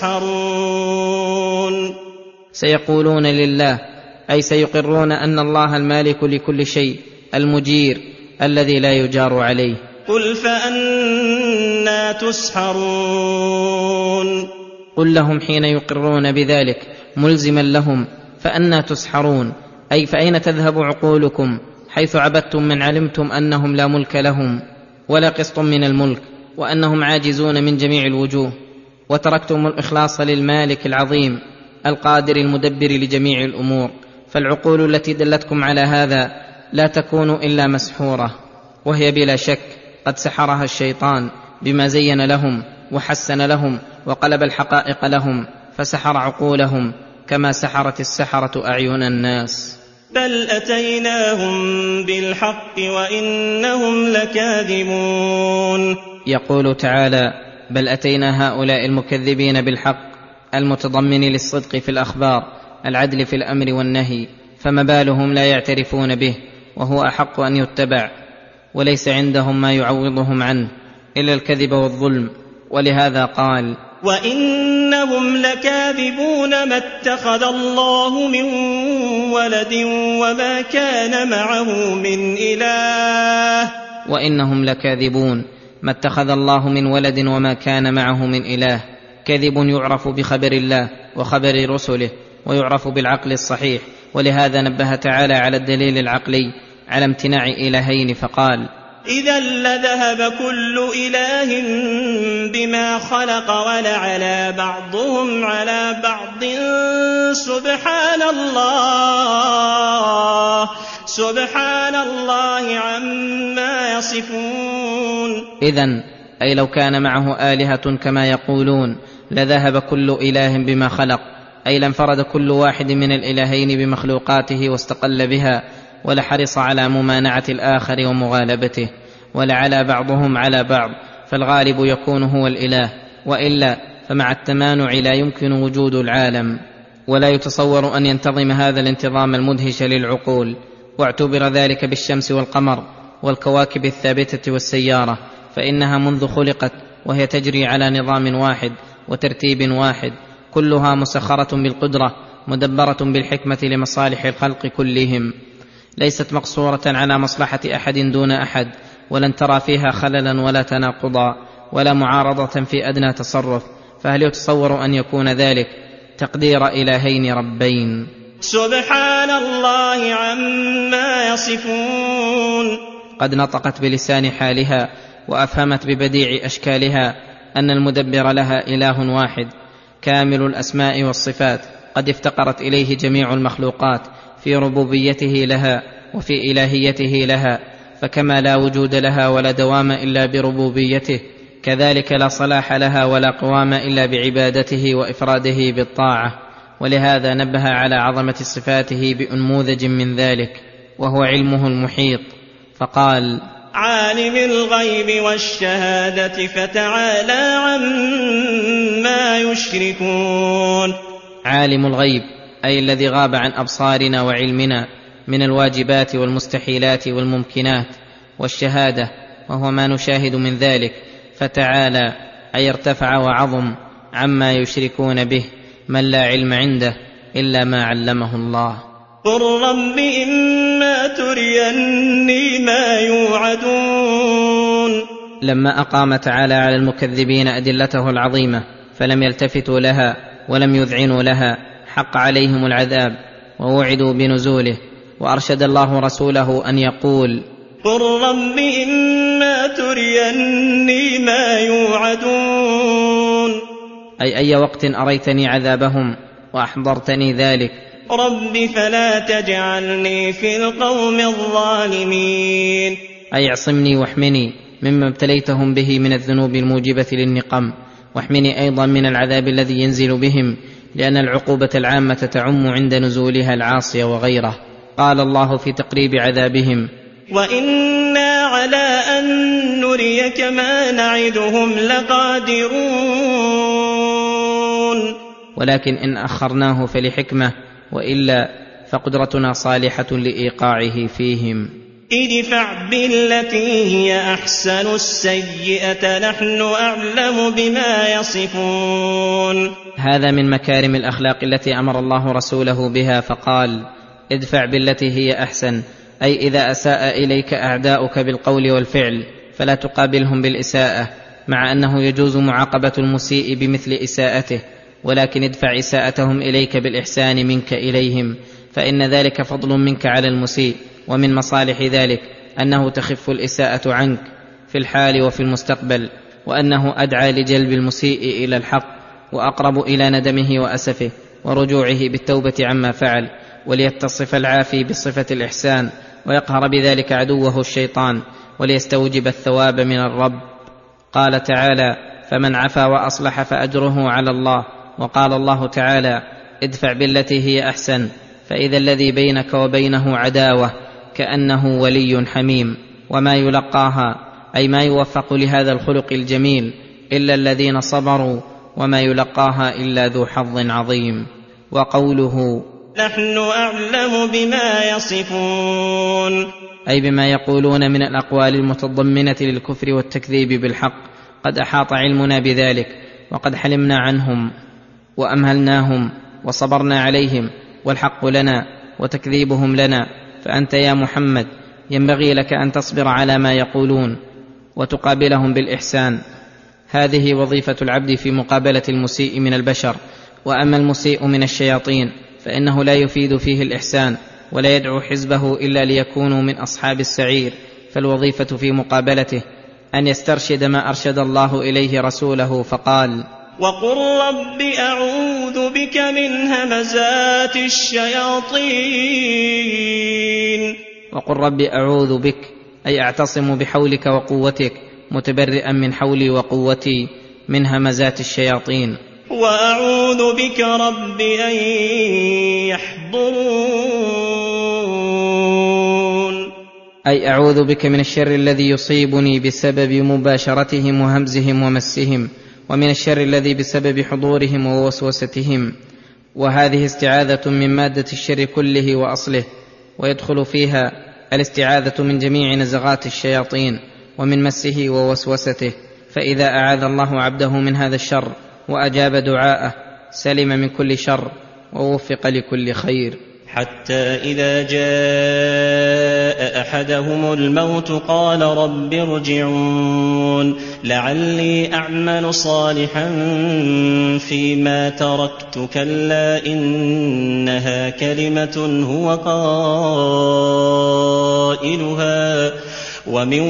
تسحرون. سيقولون لله، أي سيقرون أن الله المالك لكل شيء المجير الذي لا يجار عليه. قل فأنا تسحرون. قل لهم حين يقرون بذلك ملزما لهم: فأنا تسحرون، أي فأين تذهب عقولكم حيث عبدتم من علمتم أنهم لا ملك لهم ولا قسط من الملك، وأنهم عاجزون من جميع الوجوه، وتركتم الإخلاص للمالك العظيم القادر المدبر لجميع الأمور. فالعقول التي دلتكم على هذا لا تكون إلا مسحورة، وهي بلا شك قد سحرها الشيطان بما زين لهم وحسن لهم وقلب الحقائق لهم، فسحر عقولهم كما سحرت السحرة أعين الناس. بل أتيناهم بالحق وإنهم لكاذبون. يقول تعالى: بل أتينا هؤلاء المكذبين بالحق المتضمن للصدق في الأخبار، العدل في الأمر والنهي، فما بالهم لا يعترفون به وهو أحق أن يتبع، وليس عندهم ما يعوضهم عنه إلا الكذب والظلم. ولهذا قال: وإنهم لكاذبون ما اتخذ الله من ولد وما كان معه من إله. وإنهم لكاذبون ما اتخذ الله من ولد وما كان معه من إله، كذب يعرف بخبر الله وخبر رسله ويعرف بالعقل الصحيح. ولهذا نبه تعالى على الدليل العقلي على امتناع إلهين فقال: إذا لذهب كل إله بما خلق ولعلى بعضهم على بعض سبحان الله عما يصفون. إذن أي لو كان معه آلهة كما يقولون لذهب كل إله بما خلق، أي لانفرد كل واحد من الإلهين بمخلوقاته واستقل بها، ولحرص على ممانعة الآخر ومغالبته، ولعلى بعضهم على بعض، فالغالب يكون هو الإله، وإلا فمع التمانع لا يمكن وجود العالم، ولا يتصور أن ينتظم هذا الانتظام المدهش للعقول. واعتبر ذلك بالشمس والقمر والكواكب الثابتة والسيارة، فإنها منذ خلقت وهي تجري على نظام واحد وترتيب واحد، كلها مسخرة بالقدرة مدبرة بالحكمة لمصالح الخلق كلهم، ليست مقصورة على مصلحة أحد دون أحد، ولن ترى فيها خللا ولا تناقضا ولا معارضة في أدنى تصرف. فهل يتصور أن يكون ذلك تقدير إلهين ربين؟ سبحان الله عما يصفون. قد نطقت بلسان حالها وأفهمت ببديع أشكالها أن المدبر لها إله واحد كامل الأسماء والصفات، قد افتقرت إليه جميع المخلوقات في ربوبيته لها وفي إلهيته لها، فكما لا وجود لها ولا دوام إلا بربوبيته، كذلك لا صلاح لها ولا قوام إلا بعبادته وإفراده بالطاعة. ولهذا نبه على عظمة صفاته بأنموذج من ذلك، وهو علمه المحيط، فقال: عالم الغيب والشهادة فتعالى عما يشركون. عالم الغيب أي الذي غاب عن أبصارنا وعلمنا من الواجبات والمستحيلات والممكنات، والشهادة وهو ما نشاهد من ذلك، فتعالى أي ارتفع وعظم عما يشركون به من لا علم عنده إلا ما علمه الله. قل رب إما تريني ما يوعدون. لما أقام تعالى على المكذبين أدلته العظيمة فلم يلتفتوا لها ولم يذعنوا لها، حق عليهم العذاب ووعدوا بنزوله، وأرشد الله رسوله أن يقول: قل رب إما تريني ما يوعدون، أي وقت أريتني عذابهم وأحضرتني ذلك. رب فلا تجعلني في القوم الظالمين، أي اعصمني واحمني مما ابتليتهم به من الذنوب الموجبة للنقم، واحمني أيضا من العذاب الذي ينزل بهم، لأن العقوبة العامة تعم عند نزولها العاصية وغيره. قال الله في تقريب عذابهم: وإنا على أن نريك ما نعدهم لقادرون. ولكن إن أخرناه فلحكمة، وإلا فقدرتنا صالحة لإيقاعه فيهم. ادفع بالتي هي أحسن السيئة نحن أعلم بما يصفون. هذا من مكارم الأخلاق التي أمر الله رسوله بها، فقال: ادفع بالتي هي أحسن، أي إذا أساء إليك أعداؤك بالقول والفعل فلا تقابلهم بالإساءة، مع أنه يجوز معاقبة المسيء بمثل إساءته، ولكن ادفع إساءتهم إليك بالإحسان منك إليهم، فإن ذلك فضل منك على المسيء. ومن مصالح ذلك أنه تخف الإساءة عنك في الحال وفي المستقبل، وأنه أدعى لجلب المسيء إلى الحق، وأقرب إلى ندمه وأسفه ورجوعه بالتوبة عما فعل، وليتصف العافي بصفة الإحسان، ويقهر بذلك عدوه الشيطان، وليستوجب الثواب من الرب. قال تعالى: فمن عفا وأصلح فأجره على الله. وقال الله تعالى: ادفع بالتي هي أحسن، فإذا الذي بينك وبينه عداوة كأنه ولي حميم. وما يلقاها أي ما يوفق لهذا الخلق الجميل إلا الذين صبروا، وما يلقاها إلا ذو حظ عظيم. وقوله: نحن أعلم بما يصفون، أي بما يقولون من الأقوال المتضمنة للكفر والتكذيب بالحق، قد أحاط علمنا بذلك، وقد حلمنا عنهم وأمهلناهم وصبرنا عليهم، والحق لنا وتكذيبهم لنا. فأنت يا محمد ينبغي لك أن تصبر على ما يقولون وتقابلهم بالإحسان، هذه وظيفة العبد في مقابلة المسيء من البشر. وأما المسيء من الشياطين فإنه لا يفيد فيه الإحسان ولا يدعو حزبه إلا ليكونوا من أصحاب السعير، فالوظيفة في مقابلته أن يسترشد ما أرشد الله إليه رسوله فقال: وقل رب أعوذ بك من همزات الشياطين. وقل رب أعوذ بك أي أعتصم بحولك وقوتك متبرئا من حولي وقوتي من همزات الشياطين. وأعوذ بك رب أن يحضرون أي أعوذ بك من الشر الذي يصيبني بسبب مباشرتهم وهمزهم ومسهم، ومن الشر الذي بسبب حضورهم ووسوستهم. وهذه استعاذة من مادة الشر كله وأصله، ويدخل فيها الاستعاذة من جميع نزغات الشياطين ومن مسه ووسوسته، فإذا أعاذ الله عبده من هذا الشر وأجاب دعاءه سلم من كل شر ووفق لكل خير. حتى إذا جاء أحدهم الموت قال رب ارجعون لعلي أعمل صالحا فيما تركت كلا إنها كلمة هو قائلها ومن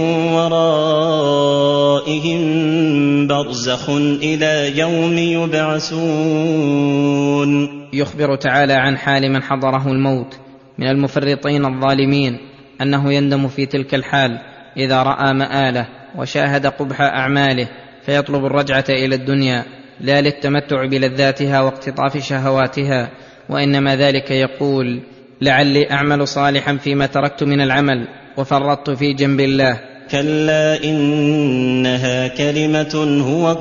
ورائهم برزخ إلى يوم يبعثون. يخبر تعالى عن حال من حضره الموت من المفرطين الظالمين أنه يندم في تلك الحال إذا رأى مآله وشاهد قبح أعماله، فيطلب الرجعة إلى الدنيا لا للتمتع بلذاتها واقتطاف شهواتها، وإنما ذلك يقول: لعلي أعمل صالحا فيما تركت من العمل وفرطت في جنب الله. كلا إنها كلمة هو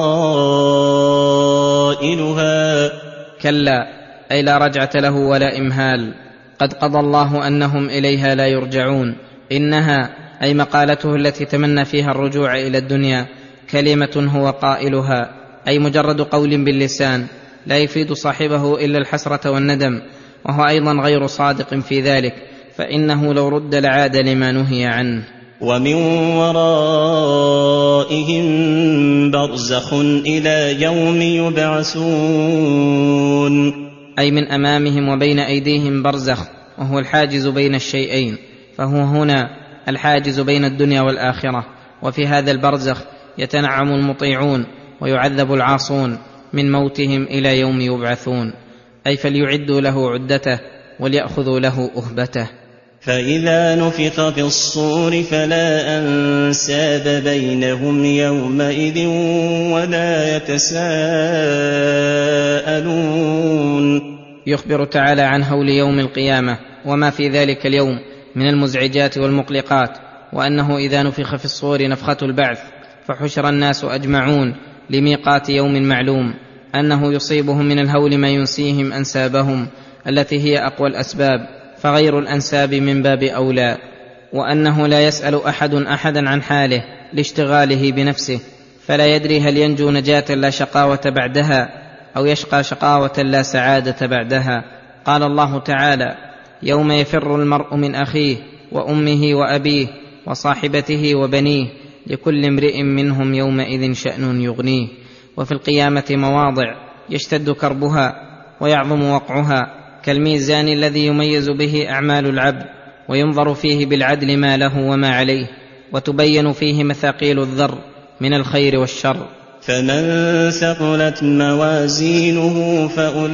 قائلها. كلا أي لا رجعة له ولا إمهال، قد قضى الله أنهم إليها لا يرجعون. إنها أي مقالته التي تمنى فيها الرجوع إلى الدنيا كلمة هو قائلها، أي مجرد قول باللسان لا يفيد صاحبه إلا الحسرة والندم، وهو أيضا غير صادق في ذلك، فإنه لو رد لعاد لما نهي عنه. ومن ورائهم برزخ إلى يوم يبعثون. أي من أمامهم وبين أيديهم برزخ، وهو الحاجز بين الشيئين، فهو هنا الحاجز بين الدنيا والآخرة. وفي هذا البرزخ يتنعم المطيعون ويعذب العاصون من موتهم إلى يوم يبعثون، أي فليعدوا له عدته وليأخذوا له أهبته. فإذا نفخ في الصور فلا أنساب بينهم يومئذ ولا يتساءلون. يخبر تعالى عن هول يوم القيامة وما في ذلك اليوم من المزعجات والمقلقات، وأنه إذا نفخ في الصور نفخة البعث فحشر الناس أجمعون لميقات يوم معلوم، أنه يصيبهم من الهول ما ينسيهم أنسابهم التي هي أقوى الأسباب، فغير الأنساب من باب أولى، وأنه لا يسأل أحد أحدا عن حاله لاشتغاله بنفسه، فلا يدري هل ينجو نجاة لا شقاوة بعدها أو يشقى شقاوة لا سعادة بعدها. قال الله تعالى: يوم يفر المرء من أخيه وأمه وأبيه وصاحبته وبنيه لكل امرئ منهم يومئذ شأن يغنيه. وفي القيامة مواضع يشتد كربها ويعظم وقعها، كالميزان الذي يميز به أعمال العبد وينظر فيه بالعدل ما له وما عليه، وتبين فيه مثاقيل الذر من الخير والشر. فمن ثقلت موازينه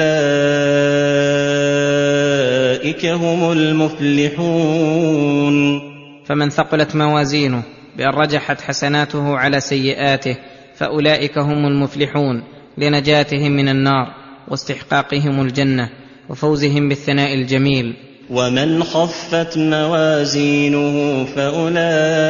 فأولئك هم المفلحون. فمن ثقلت موازينه بأن رجحت حسناته على سيئاته فأولئك هم المفلحون لنجاتهم من النار واستحقاقهم الجنة وفوزهم بالثناء الجميل. ومن خفت موازينه فأولئك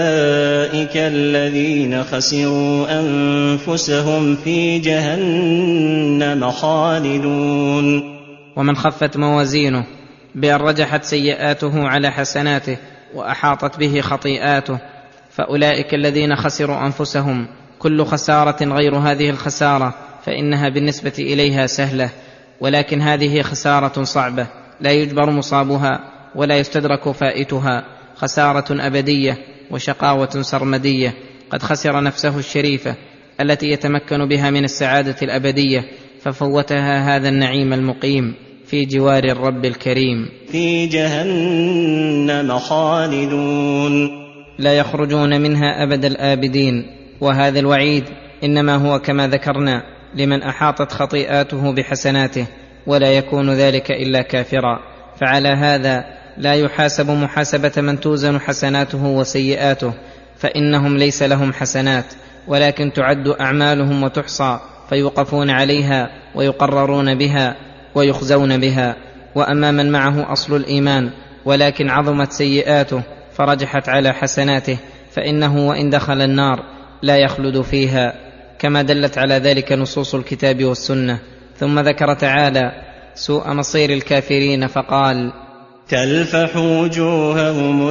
الذين خسروا أنفسهم في جهنم خالدون. ومن خفت موازينه بأن رجحت سيئاته على حسناته وأحاطت به خطيئاته فأولئك الذين خسروا أنفسهم. كل خسارة غير هذه الخسارة فإنها بالنسبة إليها سهلة، ولكن هذه خسارة صعبة لا يجبر مصابها ولا يستدرك فائتها، خسارة أبدية وشقاوة سرمدية. قد خسر نفسه الشريفة التي يتمكن بها من السعادة الأبدية، ففوتها هذا النعيم المقيم في جوار الرب الكريم. في جهنم خالدون لا يخرجون منها أبد الآبدين. وهذا الوعيد إنما هو كما ذكرنا لمن أحاطت خطيئاته بحسناته، ولا يكون ذلك إلا كافرا. فعلى هذا لا يحاسب محاسبة من توزن حسناته وسيئاته، فإنهم ليس لهم حسنات، ولكن تعد أعمالهم وتحصى، فيوقفون عليها ويقررون بها ويخزون بها. وأما من معه أصل الإيمان ولكن عظمت سيئاته فرجحت على حسناته، فإنه وإن دخل النار لا يخلد فيها، كما دلت على ذلك نصوص الكتاب والسنة. ثم ذكر تعالى سوء مصير الكافرين فقال: تلفح وجوههم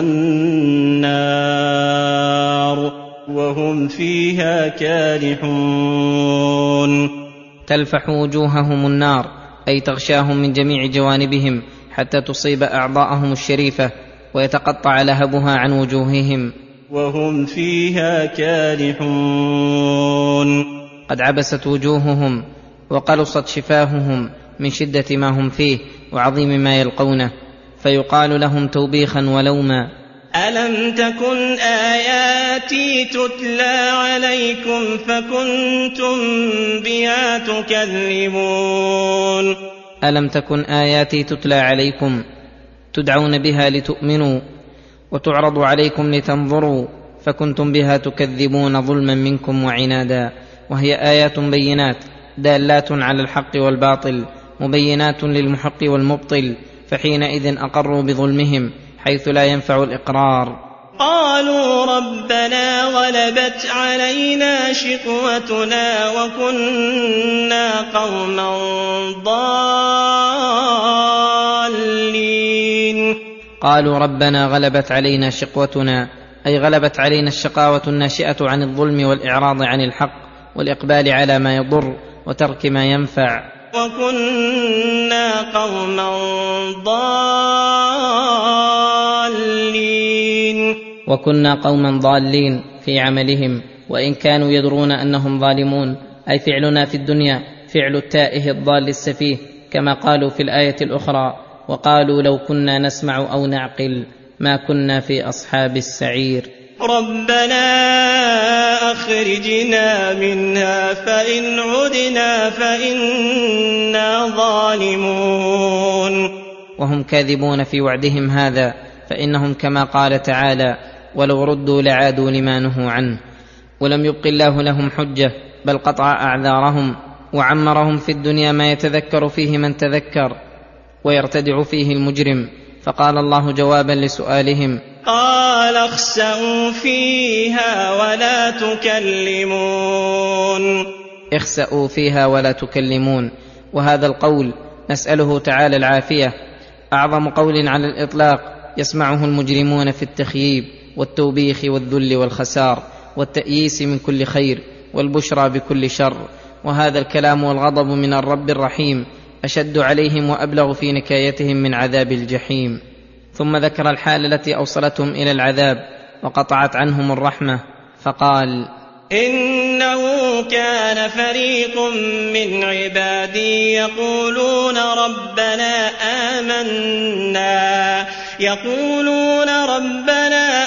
النار وهم فيها كالحون. تلفح وجوههم النار أي تغشاهم من جميع جوانبهم حتى تصيب أعضاءهم الشريفة ويتقطع لهبها عن وجوههم. وهم فيها كالحون. قد عبست وجوههم وقلصت شفاههم من شدة ما هم فيه وعظيم ما يلقونه، فيقال لهم توبيخا ولوما: ألم تكن آياتي تتلى عليكم فكنتم بها تكذبون. ألم تكن آياتي تتلى عليكم، تدعون بها لتؤمنوا، وتعرض عليكم لتنظروا، فكنتم بها تكذبون ظلما منكم وعنادا. وهي آيات بينات دالات على الحق والباطل، مبينات للمحق والمبطل، فحينئذ أقروا بظلمهم حيث لا ينفع الإقرار. قالوا ربنا غلبت علينا شقوتنا وكنا قوما ضالين. قالوا ربنا غلبت علينا شقوتنا، أي غلبت علينا الشقاوة الناشئة عن الظلم والإعراض عن الحق والإقبال على ما يضر وترك ما ينفع. وكنا قوما ضالين. وكنا قوما ضالين في عملهم، وإن كانوا يدرون أنهم ظالمون، أي فعلنا في الدنيا فعل التائه الضال السفيه، كما قالوا في الآية الأخرى: وقالوا لو كنا نسمع أو نعقل ما كنا في أصحاب السعير. ربنا أخرجنا منها فإن عدنا فإنا ظالمون. وهم كاذبون في وعدهم هذا، فإنهم كما قال تعالى: ولو ردوا لعادوا لما نهوا عنه. ولم يبق الله لهم حجة، بل قطع أعذارهم وعمرهم في الدنيا ما يتذكر فيه من تذكر ويرتدع فيه المجرم. فقال الله جوابا لسؤالهم: قال اخسئوا فيها ولا تكلمون. اخسئوا فيها ولا تكلمون. وهذا القول نسأله تعالى العافية، أعظم قول على الإطلاق يسمعه المجرمون في التخييب والتوبيخ والذل والخسار والتأييس من كل خير والبشرى بكل شر. وهذا الكلام والغضب من الرب الرحيم أشد عليهم وأبلغ في نكايتهم من عذاب الجحيم. ثم ذكر الحال التي أوصلتهم إلى العذاب وقطعت عنهم الرحمة، فقال: إنه كان فريق من عبادي يقولون ربنا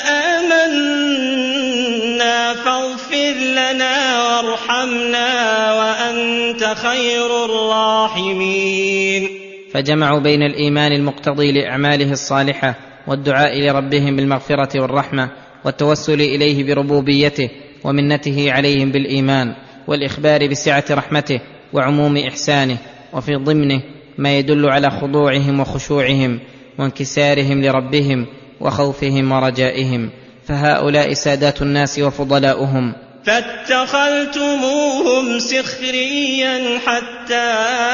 آمنا فاغفر لنا وارحمنا وأنت خير الراحمين. فجمعوا بين الإيمان المقتضي لأعماله الصالحة والدعاء لربهم بالمغفرة والرحمة والتوسل إليه بربوبيته ومنته عليهم بالإيمان والإخبار بسعة رحمته وعموم إحسانه، وفي ضمنه ما يدل على خضوعهم وخشوعهم وانكسارهم لربهم وخوفهم ورجائهم. فهؤلاء سادات الناس وفضلاؤهم. فاتخذتموهم سخريا حتى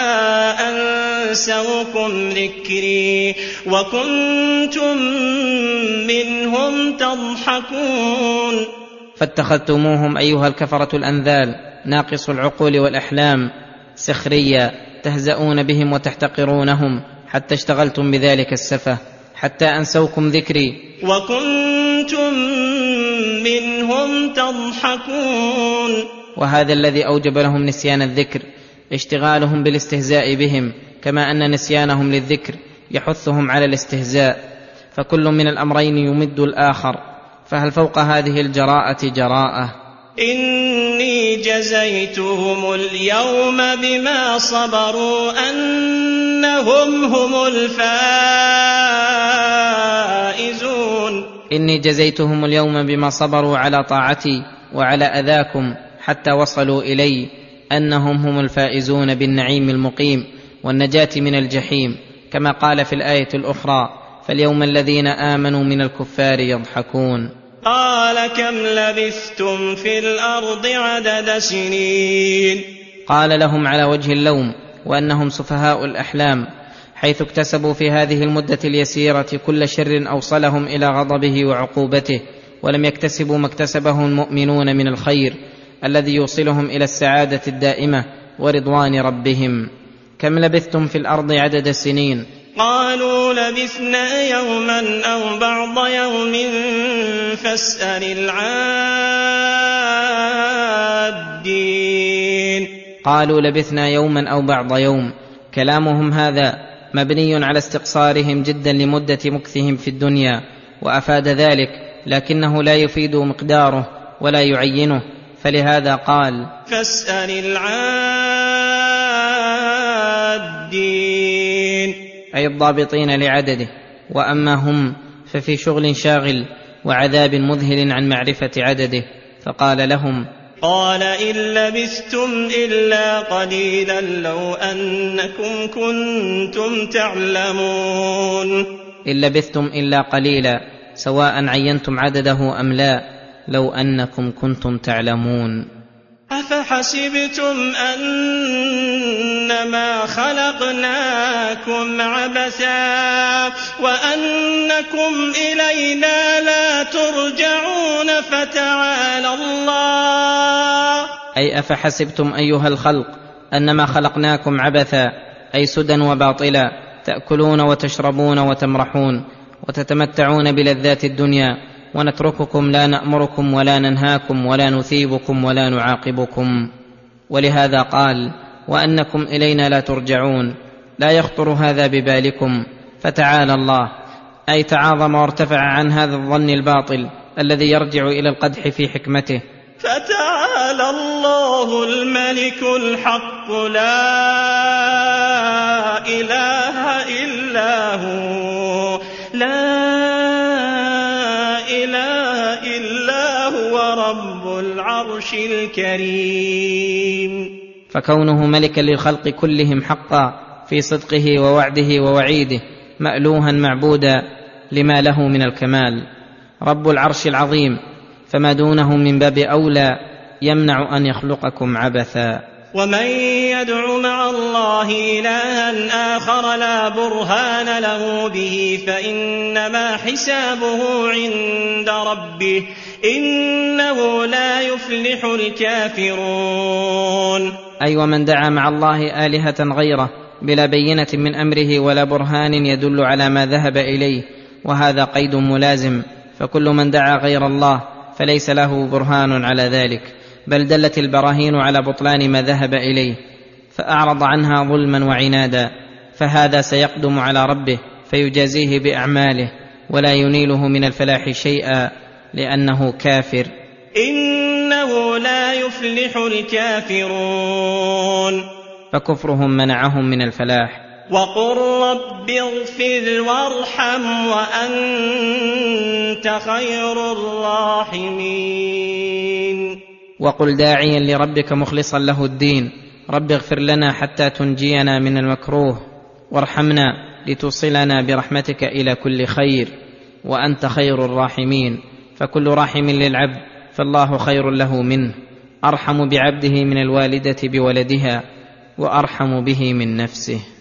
أنسوكم ذكري وكنتم منهم تضحكون. فاتخذتموهم أيها الكفرة الأنذال ناقص العقول والأحلام سخريا، تهزؤون بهم وتحتقرونهم، حتى اشتغلتم بذلك السفه، حتى أنسوكم ذكري وكنتم منهم تضحكون. وهذا الذي أوجب لهم نسيان الذكر، اشتغالهم بالاستهزاء بهم، كما أن نسيانهم للذكر يحثهم على الاستهزاء، فكل من الأمرين يمد الآخر، فهل فوق هذه الجراءة جراءة؟ إني جزيتهم اليوم بما صبروا أنهم هم الفائزون. إني جزيتهم اليوم بما صبروا على طاعتي وعلى أذاكم حتى وصلوا إلي أنهم هم الفائزون بالنعيم المقيم والنجاة من الجحيم، كما قال في الآية الأخرى: فاليوم الذين آمنوا من الكفار يضحكون. قال كم لبثتم في الأرض عدد سنين؟ قال لهم على وجه اللوم وأنهم سفهاء الأحلام، حيث اكتسبوا في هذه المدة اليسيرة كل شر أوصلهم إلى غضبه وعقوبته، ولم يكتسبوا ما اكتسبه المؤمنون من الخير الذي يوصلهم إلى السعادة الدائمة ورضوان ربهم. كم لبثتم في الأرض عدد السنين؟ قالوا لبثنا يوما أو بعض يوم فاسأل العادين. قالوا لبثنا يوما أو بعض يوم، كلامهم هذا مبني على استقصارهم جدا لمدة مكثهم في الدنيا، وأفاد ذلك، لكنه لا يفيد مقداره ولا يعينه، فلهذا قال: فاسأل العادين، أي الضابطين لعدده. وأما هم ففي شغل شاغل وعذاب مذهل عن معرفة عدده، فقال لهم: قال إن لبثتم إلا قليلا لو أنكم كنتم تعلمون. إن لبثتم إلا قليلا، سواء عينتم عدده أم لا، لو أنكم كنتم تعلمون. أفحسبتم أنما خلقناكم عبثا وأنكم إلينا لا ترجعون فتعالى الله. أي أفحسبتم أيها الخلق أنما خلقناكم عبثا، أي سدى وباطلا، تأكلون وتشربون وتمرحون وتتمتعون بلذات الدنيا، ونترككم لا نأمركم ولا ننهاكم ولا نثيبكم ولا نعاقبكم. ولهذا قال: وأنكم إلينا لا ترجعون. لا يخطر هذا ببالكم، فتعالى الله، أي تعاظم وارتفع عن هذا الظن الباطل الذي يرجع إلى القدح في حكمته. فتعالى الله الملك الحق لا إله إلا هو، لا إله إلا هو رب العرش الكريم. فكونه ملكا للخلق كلهم حقا في صدقه ووعده ووعيده، مألوها معبودا لما له من الكمال، رب العرش العظيم، فما دونه من باب أولى يمنع أن يخلقكم عبثا. ومن يدع مع الله إلها آخر لا برهان له به فإنما حسابه عند ربه إنه لا يفلح الكافرون. أي ومن دعا مع الله آلهة غيره بلا بينة من أمره ولا برهان يدل على ما ذهب إليه، وهذا قيد ملازم، فكل من دعا غير الله فليس له برهان على ذلك، بل دلت البراهين على بطلان ما ذهب إليه، فأعرض عنها ظلما وعنادا، فهذا سيقدم على ربه فيجازيه بأعماله ولا ينيله من الفلاح شيئا لأنه كافر. إنه لا يفلح الكافرون. فكفرهم منعهم من الفلاح. وقل رب اغفر وارحم وأنت خير الراحمين. وقل داعيا لربك مخلصا له الدين: رب اغفر لنا حتى تنجينا من المكروه، وارحمنا لتوصلنا برحمتك إلى كل خير، وأنت خير الراحمين. فكل راحم للعبد فالله خير له منه، أرحم بعبده من الوالدة بولدها، وأرحم به من نفسه.